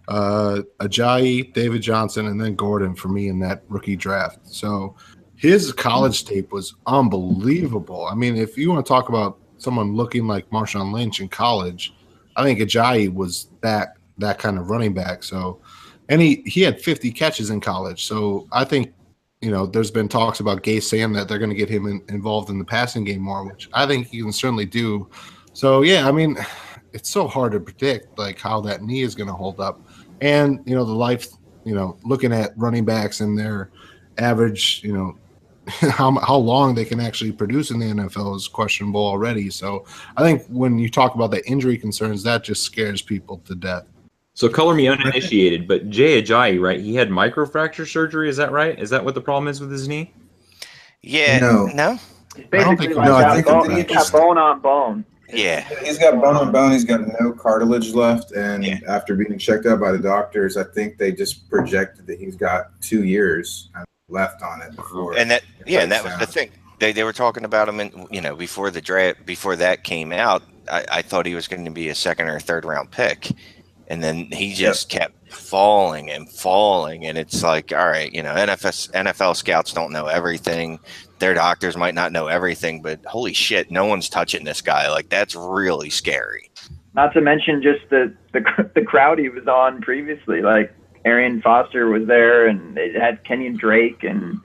Speaker 6: Ajayi, David Johnson, and then Gordon for me in that rookie draft. So his college tape was unbelievable. I mean, if you want to talk about someone looking like Marshawn Lynch in college, I think Ajayi was that kind of running back. So, and he had 50 catches in college. So I think, there's been talks about Gase saying that they're going to get him involved in the passing game more, which I think he can certainly do. So, yeah, I mean, it's so hard to predict like how that knee is going to hold up. And, the life, looking at running backs and their average, how long they can actually produce in the NFL is questionable already. So I think when you talk about the injury concerns, that just scares people to death.
Speaker 5: So color me uninitiated, but Jay Ajayi, right? He had microfracture surgery. Is that right? Is that what the problem is with his knee?
Speaker 4: Yeah. No.
Speaker 3: I think he's got bone on bone.
Speaker 4: Yeah.
Speaker 7: He's got bone on bone. He's got no cartilage left. And after being checked out by the doctors, I think they just projected that he's got 2 years left on it before.
Speaker 4: And that was the thing. They were talking about him, and before the draft, before that came out, I thought he was going to be a 2nd or 3rd round pick, and then he just kept falling, and it's like, all right, NFL scouts don't know everything. Their doctors might not know everything, but holy shit, no one's touching this guy. Like, that's really scary.
Speaker 3: Not to mention just the crowd he was on previously, like. Arian Foster was there, and it had Kenyon Drake and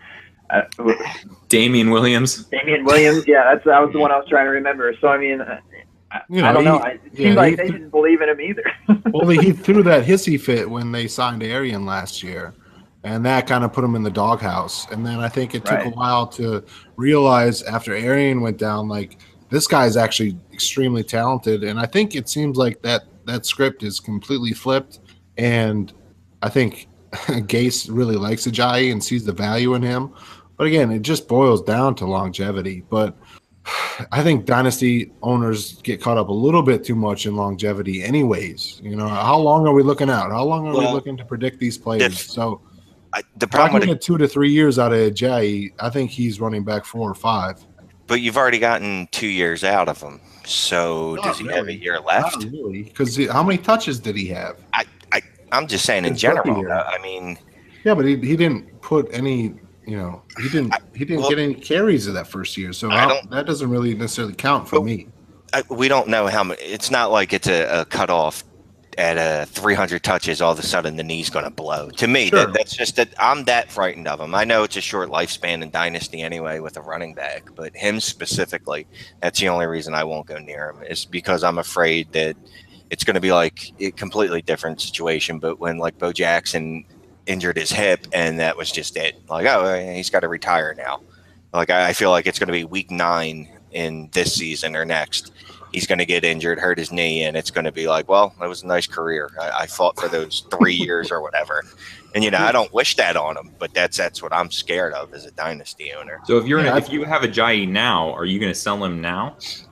Speaker 5: Damian Williams.
Speaker 3: Yeah, that was the one I was trying to remember. So I mean, I don't know. It seemed like they didn't believe in him either.
Speaker 6: Well, he threw that hissy fit when they signed Arian last year, and that kind of put him in the doghouse. And then I think it took a while to realize after Arian went down, like, this guy is actually extremely talented. And I think it seems like that script is completely flipped, and I think Gase really likes Ajayi and sees the value in him. But again, it just boils down to longevity. But I think dynasty owners get caught up a little bit too much in longevity anyways. How long are we looking out? How long are we looking to predict these players? The problem with 2 to 3 years out of Ajayi, I think he's running back 4 or 5.
Speaker 4: But you've already gotten 2 years out of him. So does he have a year left?
Speaker 6: Not really, because how many touches did he have?
Speaker 4: I'm just saying in general. I mean,
Speaker 6: yeah, but he didn't put any. He didn't get any carries of that first year, so that doesn't really necessarily count for me.
Speaker 4: We don't know how much. It's not like it's a cutoff at 300 touches. All of a sudden, the knee's going to blow. To me, that's just that I'm that frightened of him. I know it's a short lifespan in dynasty anyway with a running back, but him specifically, that's the only reason I won't go near him, is because I'm afraid that it's going to be like a completely different situation. But when like Bo Jackson injured his hip and that was just it, like, oh, he's got to retire now. Like, I feel like it's going to be week 9 in this season or next. He's going to get injured, hurt his knee, and it's going to be like, well, that was a nice career. I fought for those 3 years or whatever. And, I don't wish that on him, but that's what I'm scared of as a dynasty owner.
Speaker 5: So if you have Ajayi now, are you going to sell him now?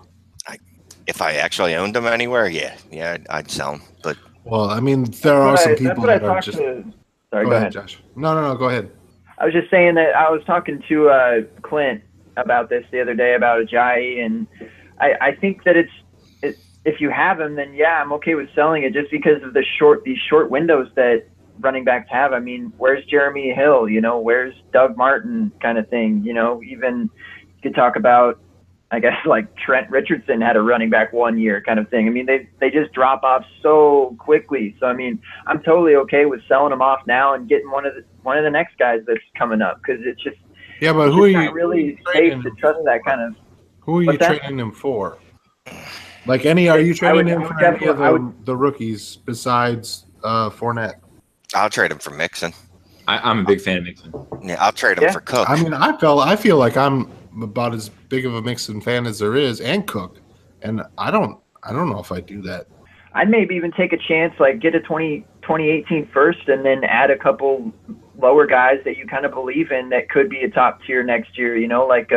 Speaker 4: If I actually owned him anywhere, yeah, I'd sell him. But
Speaker 6: there are some people that are just.
Speaker 3: Sorry, go ahead,
Speaker 6: Josh. No, go ahead.
Speaker 3: I was just saying that I was talking to Clint about this the other day about Ajayi, and I think that if you have him, then yeah, I'm okay with selling it just because of these short windows that running backs have. I mean, where's Jeremy Hill? Where's Doug Martin kind of thing? Even you could talk about, I guess, like Trent Richardson had a running back 1 year kind of thing. I mean, they just drop off so quickly. So, I mean, I'm totally okay with selling them off now and getting one of the next guys that's coming up, because it's just
Speaker 6: but who are you
Speaker 3: really safe to trust that kind of.
Speaker 6: Who are you trading him for? Like are you trading him for any of the rookies besides Fournette?
Speaker 4: I'll trade him for Mixon.
Speaker 5: I'm a big fan of Mixon.
Speaker 4: Yeah, I'll trade him for Cook.
Speaker 6: I mean, I feel like I'm about as big of a Mixon fan as there is, and Cook, and I don't know if I do that.
Speaker 3: I'd maybe even take a chance, like get a 2018 first, and then add a couple lower guys that you kind of believe in that could be a top tier next year. Like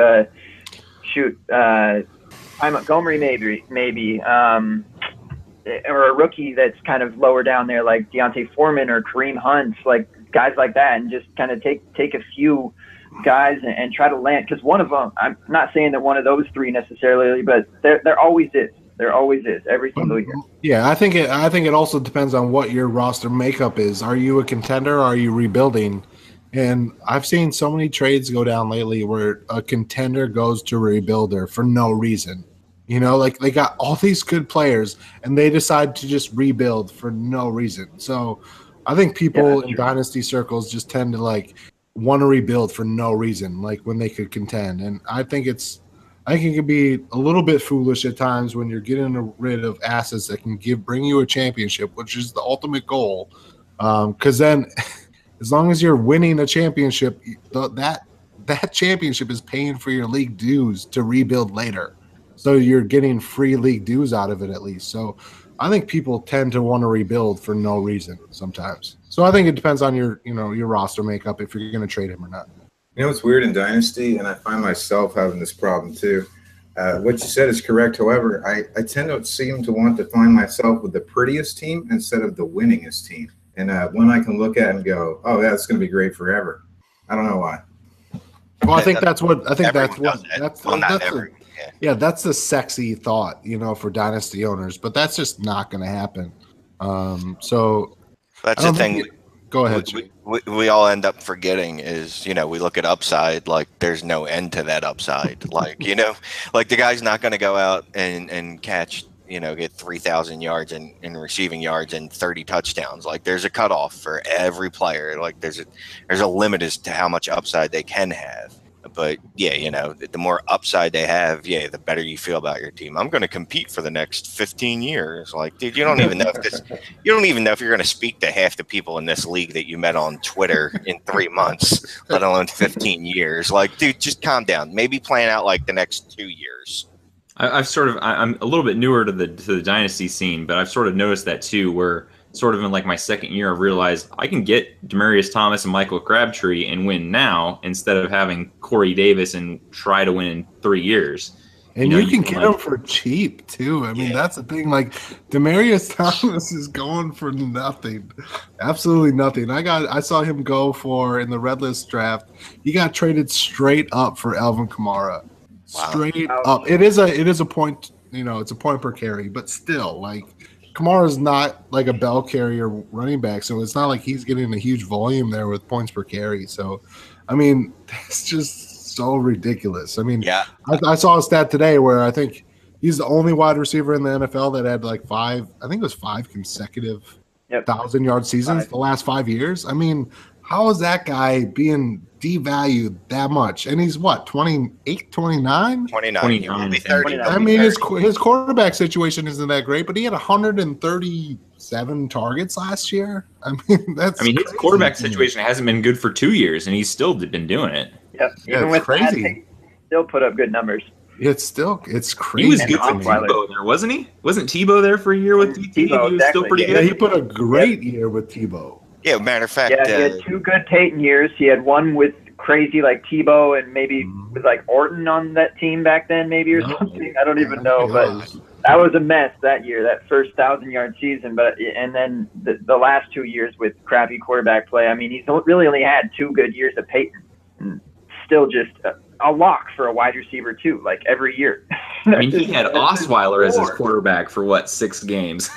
Speaker 3: Montgomery maybe, or a rookie that's kind of lower down there, like Deontay Foreman or Kareem Hunt, like guys like that, and just kind of take a few guys and try to land, because one of them, I'm not saying that one of those three necessarily, but there always is. There always is every single year.
Speaker 6: Yeah, I think it also depends on what your roster makeup is. Are you a contender or are you rebuilding? And I've seen so many trades go down lately where a contender goes to a rebuilder for no reason. Like they got all these good players and they decide to just rebuild for no reason. So I think people in dynasty circles just tend to want to rebuild for no reason, like when they could contend. And I think it can be a little bit foolish at times when you're getting rid of assets that can bring you a championship, which is the ultimate goal. Because then, as long as you're winning a championship, that championship is paying for your league dues to rebuild later. So you're getting free league dues out of it at least. So I think people tend to want to rebuild for no reason sometimes. So I think it depends on your roster makeup if you're going to trade him or not.
Speaker 7: It's weird in Dynasty, and I find myself having this problem too. What you said is correct. However, I tend to seem to want to find myself with the prettiest team instead of the winningest team. And one I can look at and go, oh, that's going to be great forever. I don't know why.
Speaker 6: Well, I think that's the sexy thought, for Dynasty owners, but that's just not going to happen. So
Speaker 4: that's the thing.
Speaker 6: Go ahead.
Speaker 4: We all end up forgetting is, we look at upside, like there's no end to that upside. Like the guy's not going to go out and catch, get 3,000 yards in receiving yards and 30 touchdowns. Like there's a cutoff for every player. Like there's a limit as to how much upside they can have. But yeah, the more upside they have, the better you feel about your team. I'm going to compete for the next 15 years. Like, dude, you don't even know if you're going to speak to half the people in this league that you met on Twitter in 3 months, let alone 15 years. Like, dude, just calm down. Maybe plan out like the next 2 years.
Speaker 5: I'm a little bit newer to the dynasty scene, but I've sort of noticed that too, where sort of in like my second year, I've realized I can get Demaryius Thomas and Michael Crabtree and win now instead of having Corey Davis and try to win in 3 years.
Speaker 6: And you can get them for cheap too. I mean, that's the thing. Like Demaryius Thomas is going for nothing, absolutely nothing. I saw him go for in the Red List draft. He got traded straight up for Alvin Kamara. Wow. Straight up. It is a point. It's a point per carry, but still, like. Kamara's not like a bell carrier running back, so it's not like he's getting a huge volume there with points per carry. So, I mean, that's just so ridiculous. I mean, I saw a stat today where I think he's the only wide receiver in the NFL that had like 5 consecutive 1,000-yard seasons the last 5 years. I mean, how is that guy being devalued that much? And he's what, 28, 29?
Speaker 4: 29. 30.
Speaker 6: I mean, his quarterback situation isn't that great, but he had 137 targets last year. I mean,
Speaker 5: his quarterback situation hasn't been good for 2 years, and he's still been doing it.
Speaker 3: Yep. Even with crazy. That, still put up good numbers.
Speaker 6: It's crazy.
Speaker 5: He was good with Tebow there, wasn't he? Wasn't Tebow there for a year with Tebow? He was still pretty good.
Speaker 6: Yeah, he put a great year with Tebow.
Speaker 4: Yeah, matter of fact.
Speaker 3: He had 2 good Peyton years. He had one with crazy like Tebow and maybe with like Orton on that team back then, maybe or something. I don't even know. But That was a mess that year, that first 1,000-yard season. And then the last 2 years with crappy quarterback play. I mean, he's really only had 2 good years of Peyton. And still just a lock for a wide receiver too, like every year.
Speaker 5: I mean, he had Osweiler as his quarterback for what, 6 games?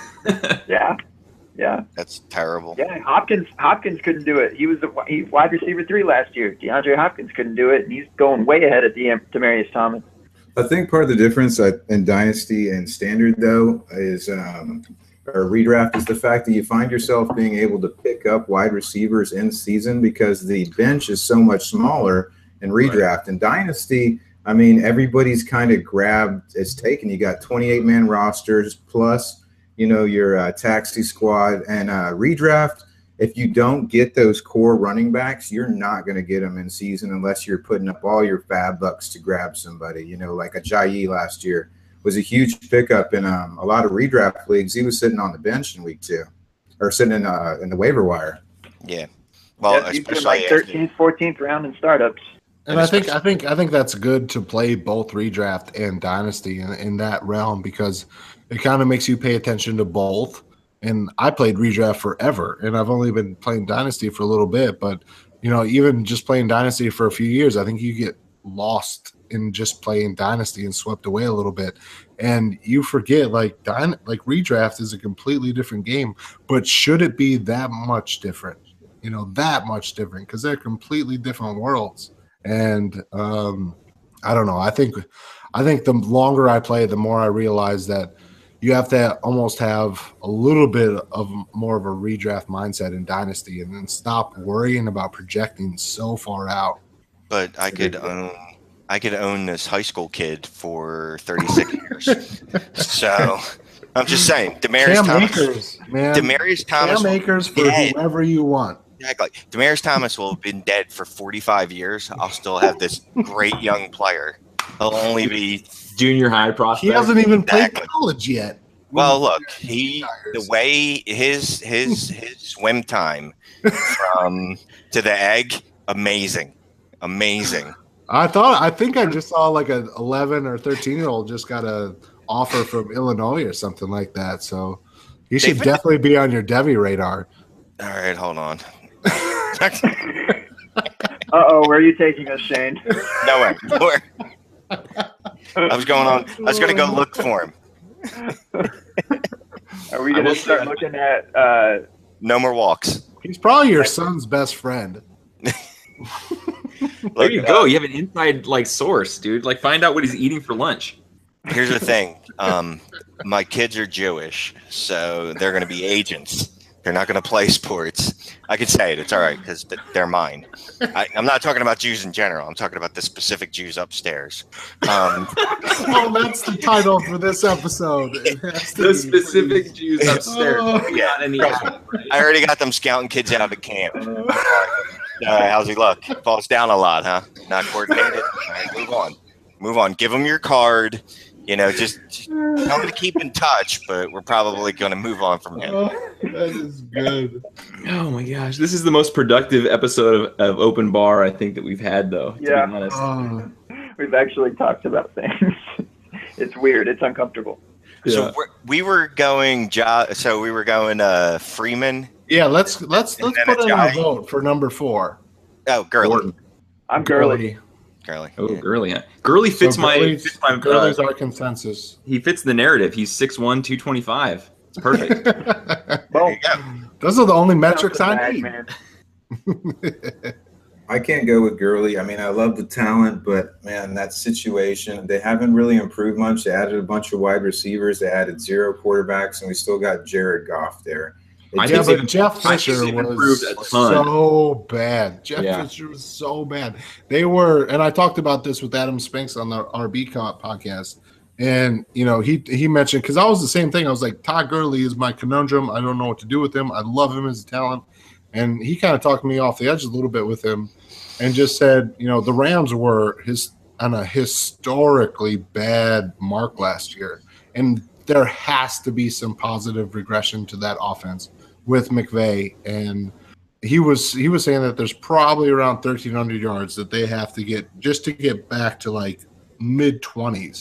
Speaker 3: Yeah.
Speaker 4: That's terrible.
Speaker 3: Yeah, Hopkins couldn't do it. He's wide receiver 3 last year. DeAndre Hopkins couldn't do it, and he's going way ahead of Demaryius Thomas.
Speaker 7: I think part of the difference in Dynasty and Standard, though, is or redraft is the fact that you find yourself being able to pick up wide receivers in season because the bench is so much smaller in redraft. Right. In Dynasty, I mean, everybody's kind of grabbed, it's taken. You got 28-man rosters plus, your taxi squad and redraft. If you don't get those core running backs, you're not going to get them in season unless you're putting up all your fab bucks to grab somebody. Like Ajayi last year was a huge pickup in a lot of redraft leagues. He was sitting on the bench in week 2 or sitting in the waiver wire.
Speaker 4: Yeah. Well,
Speaker 3: he's been like 13th, 14th round in startups.
Speaker 6: And I think that's good to play both redraft and dynasty in that realm because it kind of makes you pay attention to both. And I played redraft forever, and I've only been playing dynasty for a little bit. But even just playing dynasty for a few years, I think you get lost in just playing dynasty and swept away a little bit, and you forget like redraft is a completely different game. But should it be that much different? That much different because they're completely different worlds. And I don't know. I think the longer I play, the more I realize that you have to almost have a little bit of more of a redraft mindset in Dynasty and then stop worrying about projecting so far out.
Speaker 4: But I could own this high school kid for 36 years. So I'm just saying, Demaryius Thomas.
Speaker 6: Cam Akers for whoever you want.
Speaker 4: Exactly. Demaryius Thomas will have been dead for 45 years. I'll still have this great young player. He'll only be
Speaker 5: junior high prospect.
Speaker 6: He hasn't even played college yet.
Speaker 4: Well, look, the way his swim time from to the egg, amazing.
Speaker 6: I think I just saw like an 11 or 13-year-old just got an offer from Illinois or something like that. So he should definitely be on your Devy radar.
Speaker 4: All right, hold on.
Speaker 3: Uh-oh, where are you taking us, Shane?
Speaker 4: Nowhere. I was going to go look for him.
Speaker 3: Are we going to start looking at
Speaker 4: no more walks?
Speaker 6: He's probably your son's best friend.
Speaker 5: There you go. You have an inside source, dude. Find out what he's eating for lunch.
Speaker 4: Here's the thing. My kids are Jewish, so they're going to be agents. They're not going to play sports. I can say it. It's all right because they're mine. I'm not talking about Jews in general. I'm talking about the specific Jews upstairs.
Speaker 6: Oh, that's the title for this episode.
Speaker 5: The specific Jews upstairs.
Speaker 4: Yeah, I already got them scouting kids out of camp. How's he look? Falls down a lot, huh? Not coordinated? All right, move on. Give him your card. Just tell him to keep in touch, but we're probably going to move on from him.
Speaker 6: That is good.
Speaker 5: Oh, my gosh. This is the most productive episode of Open Bar, I think, that we've had, though, to be honest.
Speaker 3: We've actually talked about things. It's weird. It's uncomfortable.
Speaker 4: So we were going Freeman.
Speaker 6: Yeah, let's put in a vote for number 4.
Speaker 4: Oh, Gurley.
Speaker 3: I'm Gurley.
Speaker 5: Oh, Gurley. Yeah. Gurley fits my
Speaker 6: Gurley's our consensus.
Speaker 5: He fits the narrative. He's 6'1", 225. It's perfect.
Speaker 3: Well,
Speaker 6: those are the only metrics I need.
Speaker 7: I can't go with Gurley. I mean, I love the talent, but man, that situation, they haven't really improved much. They added a bunch of wide receivers. They added 0 quarterbacks, and we still got Jared Goff there.
Speaker 6: But Jeff Fisher was so bad. Fisher was so bad. They were, and I talked about this with Adam Spinks on the RB podcast, and he mentioned, because I was the same thing. I was like, Todd Gurley is my conundrum. I don't know what to do with him. I love him as a talent, and he kind of talked me off the edge a little bit with him, and just said, the Rams were on a historically bad mark last year, and there has to be some positive regression to that offense with McVay. And he was saying that there's probably around 1,300 yards that they have to get just to get back to mid-20s.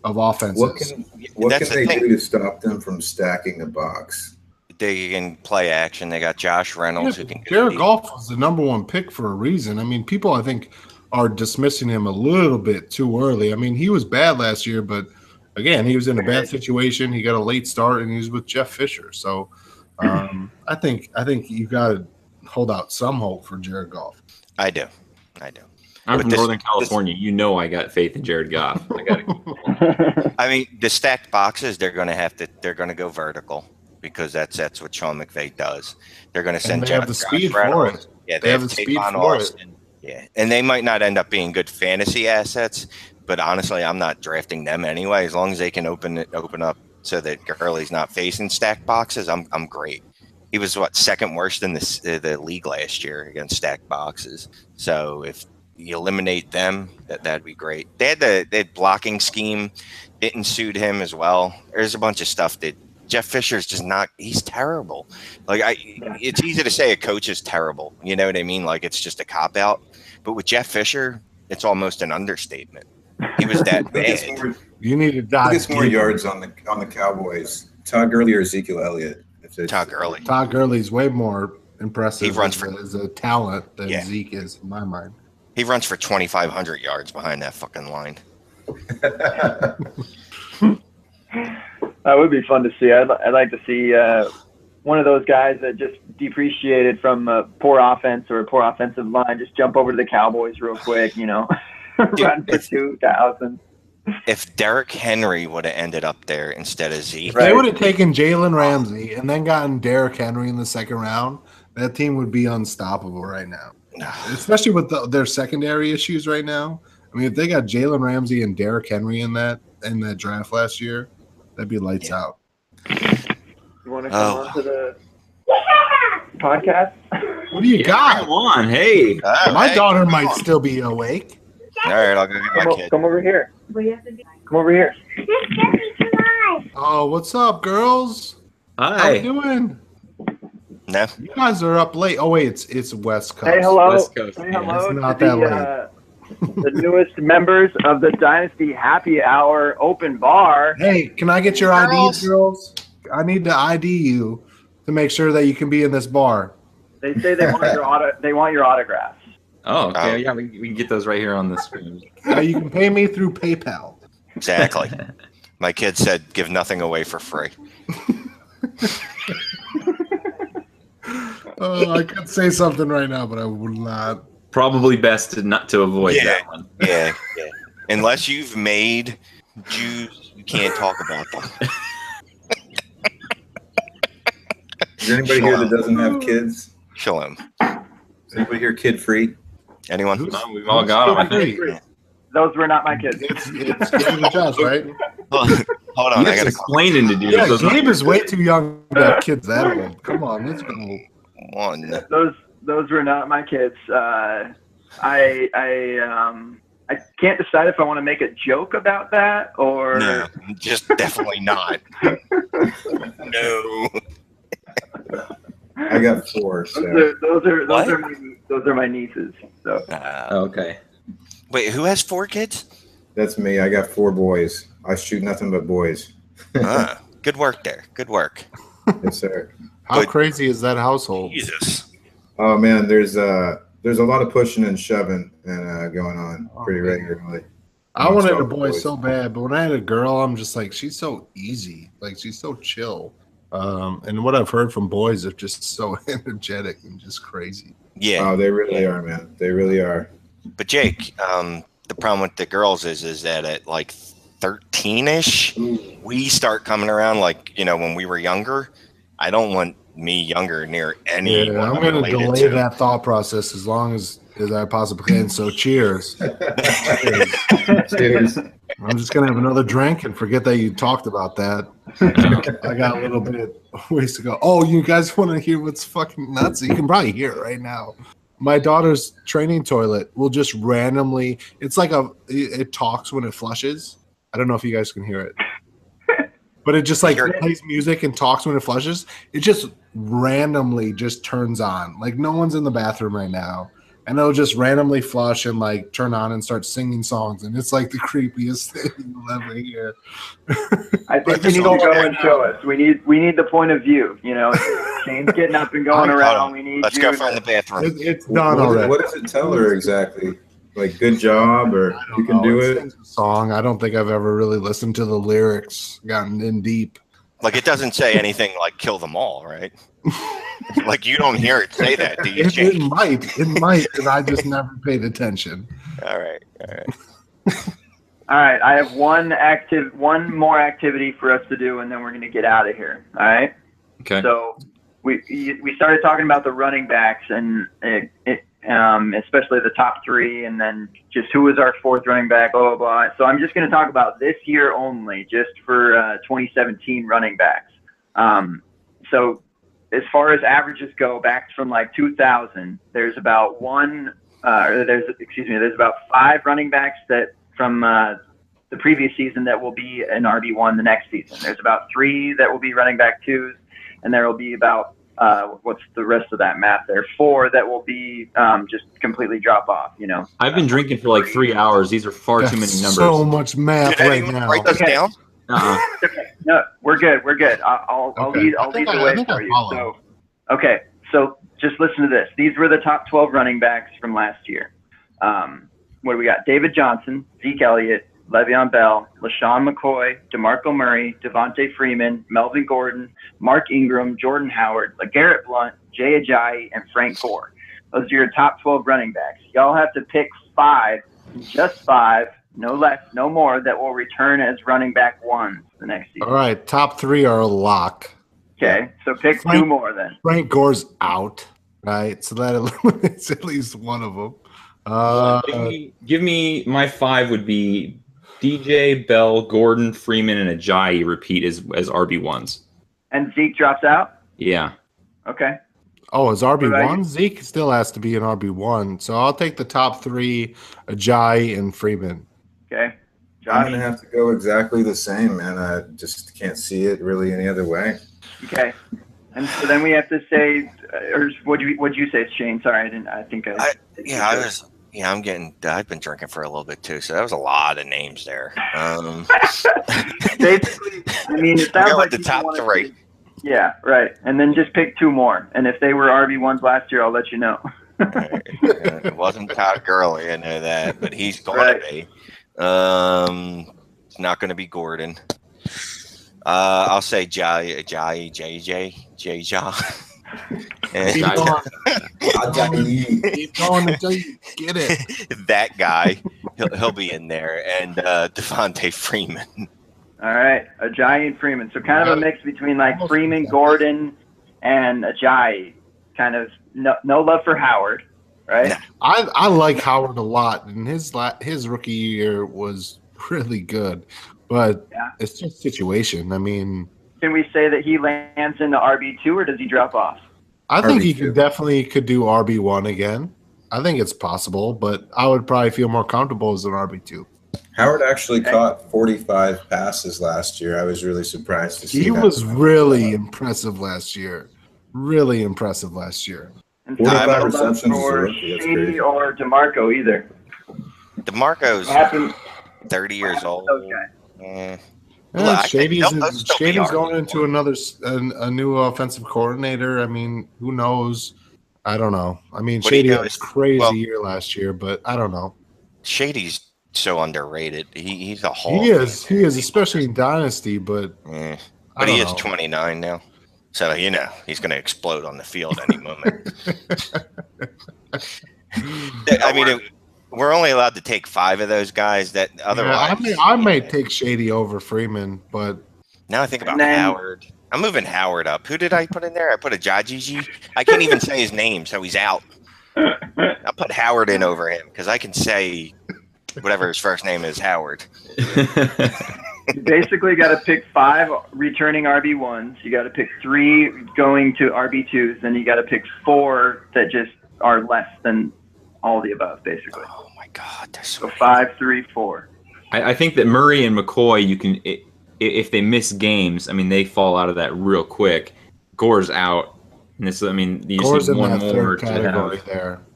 Speaker 6: of offenses.
Speaker 7: What can they do to stop them from stacking the box?
Speaker 4: They can play action. They got Josh Reynolds who can.
Speaker 6: Jared Goff was the number one pick for a reason. I mean, people I think are dismissing him a little bit too early. I mean, he was bad last year, but again, he was in a bad situation. He got a late start, and he was with Jeff Fisher. So I think you got to hold out some hope for Jared Goff.
Speaker 4: I do.
Speaker 5: I'm from Northern California. You know I got faith in Jared Goff.
Speaker 4: I mean, the stacked boxes, they're going to go vertical because that's what Sean McVay does. They're going to send
Speaker 6: they have the speed for it.
Speaker 4: Yeah, they have the speed for it. Yeah, and they might not end up being good fantasy assets, but honestly, I'm not drafting them anyway. As long as they can open up so that Gurley's not facing stacked boxes, I'm great. He was second worst in the league last year against stacked boxes. So if you eliminate them, that'd be great. They had blocking scheme didn't suit him as well. There's a bunch of stuff that Jeff Fisher's just not. He's terrible. It's easy to say a coach is terrible. You know what I mean? Like it's just a cop out. But with Jeff Fisher, it's almost an understatement. He was that bad.
Speaker 6: You need to dive.
Speaker 7: Who gets more yards on the Cowboys? Todd Gurley or Ezekiel Elliott?
Speaker 4: Todd Gurley.
Speaker 6: Todd Gurley's way more impressive.
Speaker 4: He runs
Speaker 6: as a talent than Zeke is in my mind.
Speaker 4: He runs for 2,500 yards behind that fucking line.
Speaker 3: That would be fun to see. I'd like to see one of those guys that just depreciated from a poor offense or a poor offensive line just jump over to the Cowboys real quick, run for 2,000.
Speaker 4: If Derrick Henry would have ended up there instead of Zeke.
Speaker 6: If they would have taken Jalen Ramsey and then gotten Derrick Henry in the second round, that team would be unstoppable right now. Especially with their secondary issues right now. I mean, if they got Jalen Ramsey and Derrick Henry in that draft last year, that'd be lights out.
Speaker 3: You want to come on to the podcast?
Speaker 6: What do you got?
Speaker 5: Come on, hey.
Speaker 6: My daughter might still be awake.
Speaker 4: All right, I'll go get my kid.
Speaker 3: Come over here. Come over here.
Speaker 6: Oh, what's up, girls?
Speaker 5: Hi.
Speaker 6: How you doing?
Speaker 4: No.
Speaker 6: You guys are up late. Oh, wait, it's West Coast.
Speaker 3: Say hello.
Speaker 5: West Coast.
Speaker 3: Say hello
Speaker 6: It's not
Speaker 3: to
Speaker 6: that late.
Speaker 3: the newest members of the Dynasty Happy Hour Open Bar.
Speaker 6: Hey, can I get your IDs, girls? I need to ID you to make sure that you can be in this bar.
Speaker 3: They say they want your autographs.
Speaker 5: Oh, okay. Yeah, we can get those right here on the screen.
Speaker 6: You can pay me through PayPal.
Speaker 4: Exactly. My kid said, give nothing away for free.
Speaker 6: I could say something right now, but I will not.
Speaker 5: Probably best not to avoid that one.
Speaker 4: Yeah. Unless you've made Jews, you can't talk about them.
Speaker 7: Is there anybody here that doesn't have kids?
Speaker 4: Shalom.
Speaker 7: Is anybody here kid free?
Speaker 4: Anyone?
Speaker 5: No, we've all got them.
Speaker 3: Those were not my kids.
Speaker 6: It's Gabe and Josh, right?
Speaker 4: Hold on, I got
Speaker 5: explaining to do.
Speaker 6: Yeah, Gabe is way too young to have kids that old. Come on, let's go.
Speaker 4: one.
Speaker 3: Those were not my kids. I can't decide if I want to make a joke about that or
Speaker 4: no, just definitely not. No.
Speaker 7: I got 4. So.
Speaker 3: Those are my nieces. So
Speaker 5: Okay.
Speaker 4: Wait, who has 4 kids?
Speaker 7: That's me. I got 4 boys. I shoot nothing but boys.
Speaker 4: Good work there. Good work.
Speaker 7: Yes, sir.
Speaker 6: How crazy is that household?
Speaker 4: Jesus.
Speaker 7: Oh man, there's a lot of pushing and shoving and going on pretty regularly.
Speaker 6: I wanted a boy so bad, but when I had a girl, I'm just like, she's so easy. Like, she's so chill. And what I've heard from boys are just so energetic and just crazy.
Speaker 4: Yeah.
Speaker 7: Oh, they really are, man. They really are.
Speaker 4: But Jake, the problem with the girls is that at like 13-ish, we start coming around like, when we were younger. I don't want me younger near anyone.
Speaker 6: Yeah, I'm going to delay that thought process as long as I possibly can. So cheers.
Speaker 7: Cheers.
Speaker 6: I'm just going to have another drink and forget that you talked about that. I got a little bit of ways to go. Oh, you guys want to hear what's fucking nuts? You can probably hear it right now. My daughter's training toilet will just randomly, it's like it talks when it flushes. I don't know if you guys can hear it. But it just like plays music and talks when it flushes. It just randomly just turns on. Like no one's in the bathroom right now. and it'll just randomly flush and like turn on and start singing songs, and it's like the creepiest thing you'll ever hear.
Speaker 3: I think you need to go and show us. We need the point of view. You know, Shane's getting up and going around. We need.
Speaker 4: Let's go find the bathroom.
Speaker 6: It's done already.
Speaker 7: What does it tell her exactly? Like, good job, or you can do it?
Speaker 6: It's a song. I don't think I've ever really listened to the lyrics, gotten in deep.
Speaker 4: Like, it doesn't say anything like "kill them all," right? Like, you don't hear it say that, do you?
Speaker 6: It might, and I just never paid attention.
Speaker 4: All right.
Speaker 3: All right, I have one more activity for us to do, and then we're going to get out of here. All right.
Speaker 5: Okay.
Speaker 3: So we started talking about the running backs, and especially the top three, and then just who was our fourth running back, blah, blah, blah. So I'm just going to talk about this year only, just for 2017 running backs. So as far as averages go, back from like 2000, there's about there's about 5 running backs that from the previous season that will be an RB1 the next season. There's about 3 that will be running back 2s, and there will be about what's the rest of that math there? 4 that will be just completely drop off, you know.
Speaker 5: I've been drinking for like 3 hours. These are far too many numbers.
Speaker 6: So much math right now.
Speaker 4: Write this down?
Speaker 3: No, we're good. I'll lead the way for you. So, okay, so just listen to this. These were the top 12 running backs from last year. What do we got? David Johnson, Zeke Elliott, Le'Veon Bell, LaShawn McCoy, DeMarco Murray, Devontae Freeman, Melvin Gordon, Mark Ingram, Jordan Howard, LeGarrette Blount, Jay Ajayi, and Frank Gore. Those are your top 12 running backs. Y'all have to pick 5, just 5, no less, no more, that will return as running back 1s the next season.
Speaker 6: All right, top 3 are a lock.
Speaker 3: Okay, so pick 2 more then.
Speaker 6: Frank Gore's out, right? So that eliminates at least one of them.
Speaker 5: Give me my 5 would be DJ, Bell, Gordon, Freeman, and Ajayi repeat as RB1s.
Speaker 3: And Zeke drops out?
Speaker 5: Yeah.
Speaker 3: Okay.
Speaker 6: Oh, as RB1? Zeke still has to be an RB1. So I'll take the top 3, Ajayi and Freeman.
Speaker 3: Okay. Josh?
Speaker 7: I'm going to have to go exactly the same, man. I just can't see it really any other way.
Speaker 3: Okay. And so then we have to say, or what'd you say, Shane? Sorry, I've
Speaker 4: been drinking for a little bit too, so that was a lot of names there.
Speaker 3: Basically, I mean, it sounds like
Speaker 4: the top 3.
Speaker 3: Yeah, right. And then just pick 2 more. And if they were RB1s last year, I'll let you know.
Speaker 4: Right. It wasn't Todd Gurley, I know that, but he's going to be. It's not going to be Gordon. I'll say JJ.
Speaker 6: Keep going until you get it.
Speaker 4: That guy, he'll be in there, and Devontae Freeman.
Speaker 3: All right, Ajayi and Freeman. So kind of a mix between like Freeman, Gordon, and Ajayi. Kind of no love for Howard, right?
Speaker 4: No.
Speaker 6: I like Howard a lot, and his rookie year was really good, but it's just situation. I mean,
Speaker 3: can we say that he lands in the RB2, or does he drop off?
Speaker 6: I think he
Speaker 7: RB2.
Speaker 6: could do RB1 again. I think it's possible, but I would probably feel more comfortable as an RB2.
Speaker 7: Howard actually caught 45 passes last year. I was really surprised to see
Speaker 6: He
Speaker 7: that.
Speaker 6: was really impressive last year. Really impressive last year.
Speaker 3: And
Speaker 7: 45 receptions as a
Speaker 3: for
Speaker 7: rookie, that's
Speaker 3: Shady
Speaker 7: crazy.
Speaker 3: or DeMarco either.
Speaker 4: DeMarco's
Speaker 3: What happened?
Speaker 4: 30 years old.
Speaker 3: Okay.
Speaker 4: Well, I think
Speaker 6: Shady's
Speaker 4: they'll still be
Speaker 6: going
Speaker 4: RB1.
Speaker 6: into a new offensive coordinator. I mean, who knows? I don't know. I mean,
Speaker 4: What do you
Speaker 6: Shady
Speaker 4: know
Speaker 6: had a
Speaker 4: is-
Speaker 6: crazy year last year, but I don't know.
Speaker 4: Shady's so underrated. He's a Hall.
Speaker 6: He
Speaker 4: of
Speaker 6: is,
Speaker 4: Fame.
Speaker 6: especially in Dynasty, but
Speaker 4: Yeah.
Speaker 6: I
Speaker 4: But he
Speaker 6: don't
Speaker 4: is
Speaker 6: know.
Speaker 4: 29 now. So, he's going to explode on the field any moment. I mean, we're only allowed to take 5 of those guys. That otherwise,
Speaker 6: I may take Shady over Freeman, but
Speaker 4: now I think about
Speaker 3: And then-
Speaker 4: Howard. I'm moving Howard up. Who did I put in there? I put a Jajiji. I can't even say his name, so he's out. I'll put Howard in over him because I can say whatever his first name is, Howard.
Speaker 3: You basically got to pick 5 returning RB1s. You got to pick 3 going to RB2s. Then you got to pick 4 that just are less than all the above, basically.
Speaker 4: Oh my God, there's so
Speaker 3: So
Speaker 4: many.
Speaker 3: 5, 3, 4.
Speaker 5: I think that Murray and McCoy, if they miss games, I mean, they fall out of that real quick. Gore's out. And you
Speaker 6: Gore's
Speaker 5: just
Speaker 6: in
Speaker 5: need one
Speaker 6: that
Speaker 5: more
Speaker 6: third
Speaker 5: to
Speaker 6: category
Speaker 5: have.
Speaker 6: there.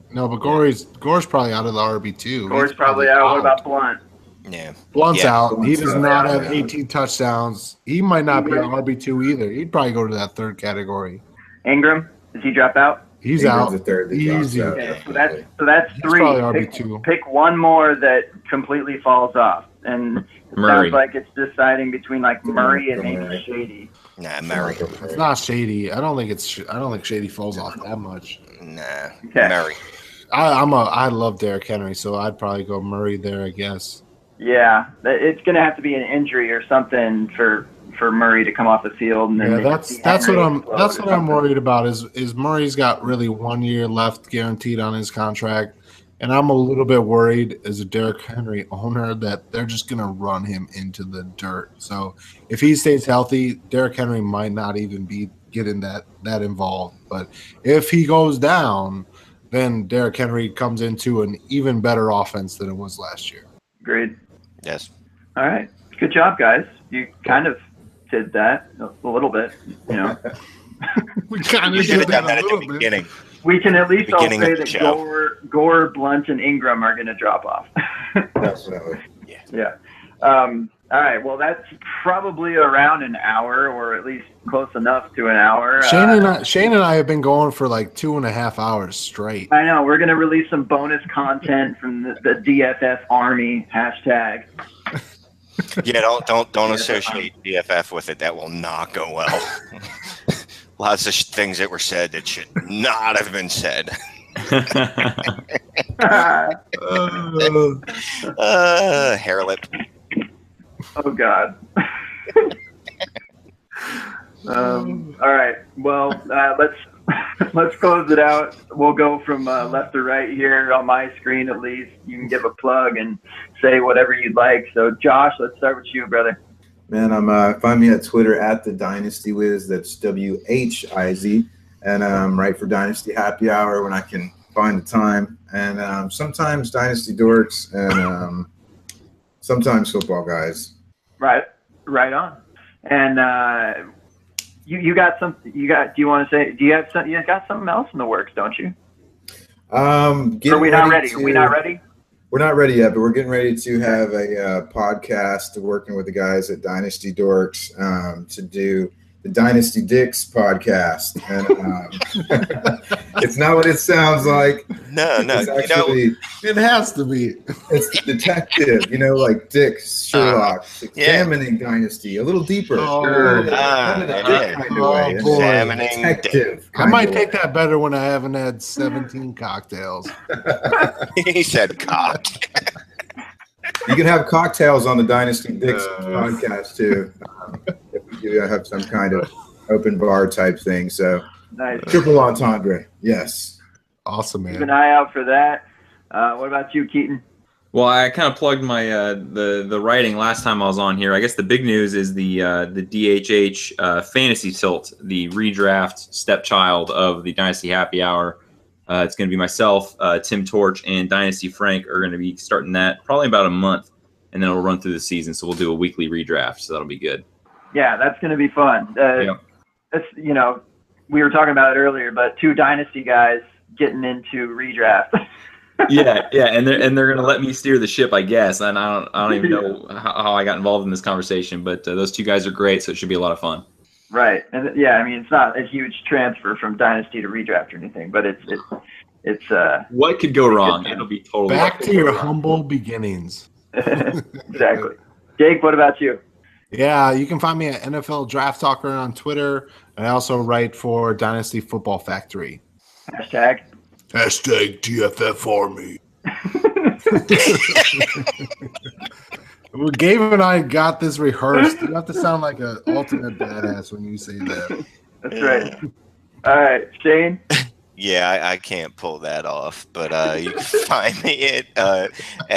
Speaker 6: No, but Gore's probably out of the RB2.
Speaker 3: Gore's probably out. What about Blunt?
Speaker 4: Yeah.
Speaker 6: Blunt's out. He does not have
Speaker 7: Yeah.
Speaker 6: 18 touchdowns. He might not be an RB2 either. He'd probably go to that third category.
Speaker 3: Ingram, does he drop out?
Speaker 6: He's
Speaker 7: Ingram's
Speaker 6: out.
Speaker 7: a third that drops
Speaker 6: Easy.
Speaker 7: out.
Speaker 3: Okay, so that's
Speaker 6: He's
Speaker 3: three.
Speaker 6: probably RB2.
Speaker 3: Pick one more that completely falls off, and it
Speaker 5: Murray.
Speaker 3: sounds like it's deciding between like Murray and maybe
Speaker 7: Murray.
Speaker 3: Shady.
Speaker 4: Nah, Murray.
Speaker 6: It's not Shady. I don't think Shady falls off that much.
Speaker 4: Nah,
Speaker 3: Okay.
Speaker 4: Murray.
Speaker 6: I love Derrick Henry, so I'd probably go Murray there, I guess.
Speaker 3: Yeah, it's going to have to be an injury or something for Murray to come off the field. And then
Speaker 6: Yeah,
Speaker 3: they
Speaker 6: that's
Speaker 3: see
Speaker 6: what
Speaker 3: Henry
Speaker 6: I'm
Speaker 3: explode
Speaker 6: that's
Speaker 3: or
Speaker 6: what I'm
Speaker 3: something.
Speaker 6: worried about is Murray's got really 1 year left guaranteed on his contract, and I'm a little bit worried as a Derrick Henry owner that they're just gonna run him into the dirt. So if he stays healthy, Derrick Henry might not even be getting that involved. But if he goes down, then Derrick Henry comes into an even better offense than it was last year.
Speaker 3: Agreed.
Speaker 4: Yes.
Speaker 3: All right, good job, guys. You kind of did that a little bit. You know,
Speaker 6: We kind
Speaker 4: You
Speaker 6: of
Speaker 4: should
Speaker 6: did
Speaker 4: have done
Speaker 6: that
Speaker 4: that
Speaker 6: a
Speaker 4: at the
Speaker 6: little bit.
Speaker 4: beginning.
Speaker 3: we can at least all
Speaker 4: Beginning
Speaker 3: say
Speaker 4: of the
Speaker 3: that
Speaker 4: show.
Speaker 3: Gore, Blunt, and Ingram are going to drop off.
Speaker 7: Definitely.
Speaker 3: Yeah. All right. Well, that's probably around an hour, or at least close enough to an hour.
Speaker 6: Shane and I have been going for like 2.5 hours straight.
Speaker 3: I know. We're going to release some bonus content from the DFF Army hashtag.
Speaker 4: Yeah, don't associate DFF with it. That will not go well. Lots of things that were said that should not have been said. Hair lip.
Speaker 3: Oh, God. All right. Well, let's close it out. We'll go from left to right here on my screen, at least. You can give a plug and say whatever you'd like. So, Josh, let's start with you, brother.
Speaker 7: Man, find me at Twitter at the Dynasty Wiz. That's WHIZ, and write for Dynasty Happy Hour when I can find the time. And sometimes Dynasty Dorks, and sometimes Football Guys.
Speaker 3: Right on. And you got something? Do you want to say? Do you have some? You got something else in the works, don't you?
Speaker 7: Are
Speaker 3: we not ready? Are we not ready?
Speaker 7: We're not ready yet, but we're getting ready to have a podcast working with the guys at Dynasty Dorks to do the Dynasty Dicks podcast. And it's not what it sounds like.
Speaker 4: No.
Speaker 7: It's actually,
Speaker 6: It has to be.
Speaker 7: it's detective, like Dick Sherlock, examining Dynasty a little deeper.
Speaker 6: Oh,
Speaker 7: Not in a dick kind of way. It's
Speaker 6: boy.
Speaker 4: Examining
Speaker 7: detective.
Speaker 6: I might
Speaker 7: kind of
Speaker 6: take
Speaker 7: way.
Speaker 6: that better when I haven't had 17 cocktails.
Speaker 4: He said cock.
Speaker 7: You can have cocktails on the Dynasty Dicks podcast too. If you have some kind of open bar type thing. So
Speaker 3: Nice.
Speaker 7: triple entendre. Yes.
Speaker 6: Awesome,
Speaker 3: Keep an
Speaker 6: man.
Speaker 3: eye out for that. What about you, Keaton?
Speaker 5: Well, I kind of plugged my the writing last time I was on here. I guess the big news is the DHH Fantasy Tilt, the redraft stepchild of the Dynasty Happy Hour. It's going to be myself, Tim Torch, and Dynasty Frank are going to be starting that probably about a month, and then it'll run through the season. So we'll do a weekly redraft, so that'll be good.
Speaker 3: Yeah, that's going to be fun.
Speaker 5: Yep.
Speaker 3: That's we were talking about it earlier, but two Dynasty guys getting into redraft.
Speaker 5: yeah, and they're going to let me steer the ship, I guess. And I don't even know how I got involved in this conversation, but those two guys are great, so it should be a lot of fun.
Speaker 3: Right, and it's not a huge transfer from Dynasty to redraft or anything, but it's
Speaker 5: What could go wrong? It'll be totally
Speaker 6: Back to your humble beginnings.
Speaker 3: exactly. Jake, what about you?
Speaker 6: Yeah, you can find me at NFL Draft Talker on Twitter. I also write for Dynasty Football Factory.
Speaker 3: Hashtag
Speaker 6: DFF Army. Well, Gabe and I got this rehearsed. You have to sound like an ultimate badass when you say that.
Speaker 3: That's right. All right, Shane.
Speaker 4: Yeah, I can't pull that off, but you can find me at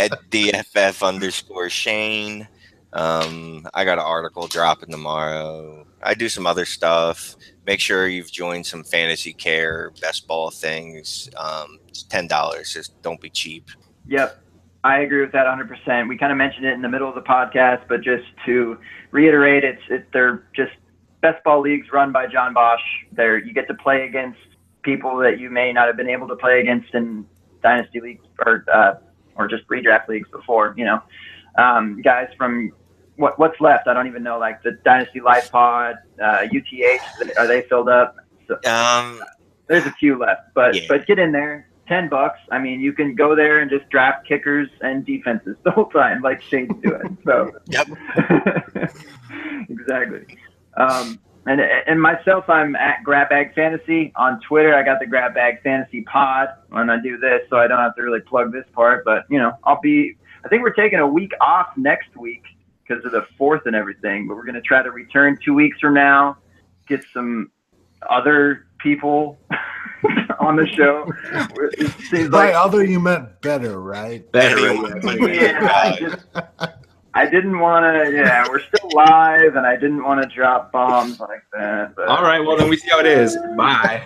Speaker 4: DFF_Shane. I got an article dropping tomorrow. I do some other stuff. Make sure you've joined some Fantasy Care best ball things. It's $10. Just don't be cheap.
Speaker 3: Yep, I agree with that 100%. We kind of mentioned it in the middle of the podcast, but just to reiterate, they're just best ball leagues run by John Bosch. You get to play against people that you may not have been able to play against in dynasty leagues or just redraft leagues before, guys from what's left. I don't even know, like the Dynasty Life Pod, UTH, are they filled up? So, there's a few left, but get in there. $10. I mean, you can go there and just draft kickers and defenses the whole time, like Shane's doing. So,
Speaker 4: yep,
Speaker 3: exactly. And myself, I'm at Grab Bag Fantasy on Twitter. I got the Grab Bag Fantasy Pod when I do this, so I don't have to really plug this part. But I think we're taking a week off next week because of the 4th and everything. But we're going to try to return 2 weeks from now, get some other people on the show. It seems
Speaker 6: by other, you meant better, right?
Speaker 5: Better.
Speaker 3: Yeah, I didn't want to. Yeah, we're still live, and I didn't want to drop bombs like that. But.
Speaker 5: All right, well then we see how it is. Bye.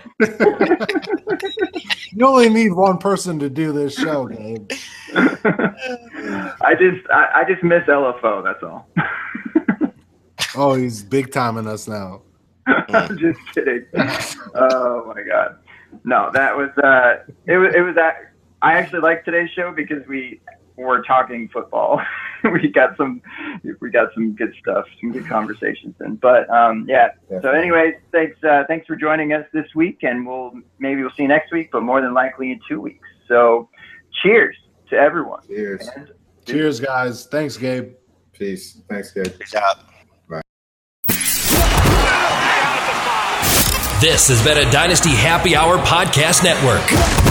Speaker 6: You only need one person to do this show, Gabe.
Speaker 3: I just miss LFO. That's all.
Speaker 6: Oh, he's big timing us now.
Speaker 3: I'm just kidding. Oh my God. No, that was it was that I actually like today's show because we were talking football. we got some good stuff, some good conversations in. But yeah. So anyways, thanks for joining us this week, and we'll see you next week, but more than likely in 2 weeks. So cheers to everyone.
Speaker 7: Cheers.
Speaker 6: Cheers, guys. Thanks, Gabe.
Speaker 7: Peace. Thanks, Gabe.
Speaker 4: Peace out.
Speaker 2: This has been a Dynasty Happy Hour Podcast Network.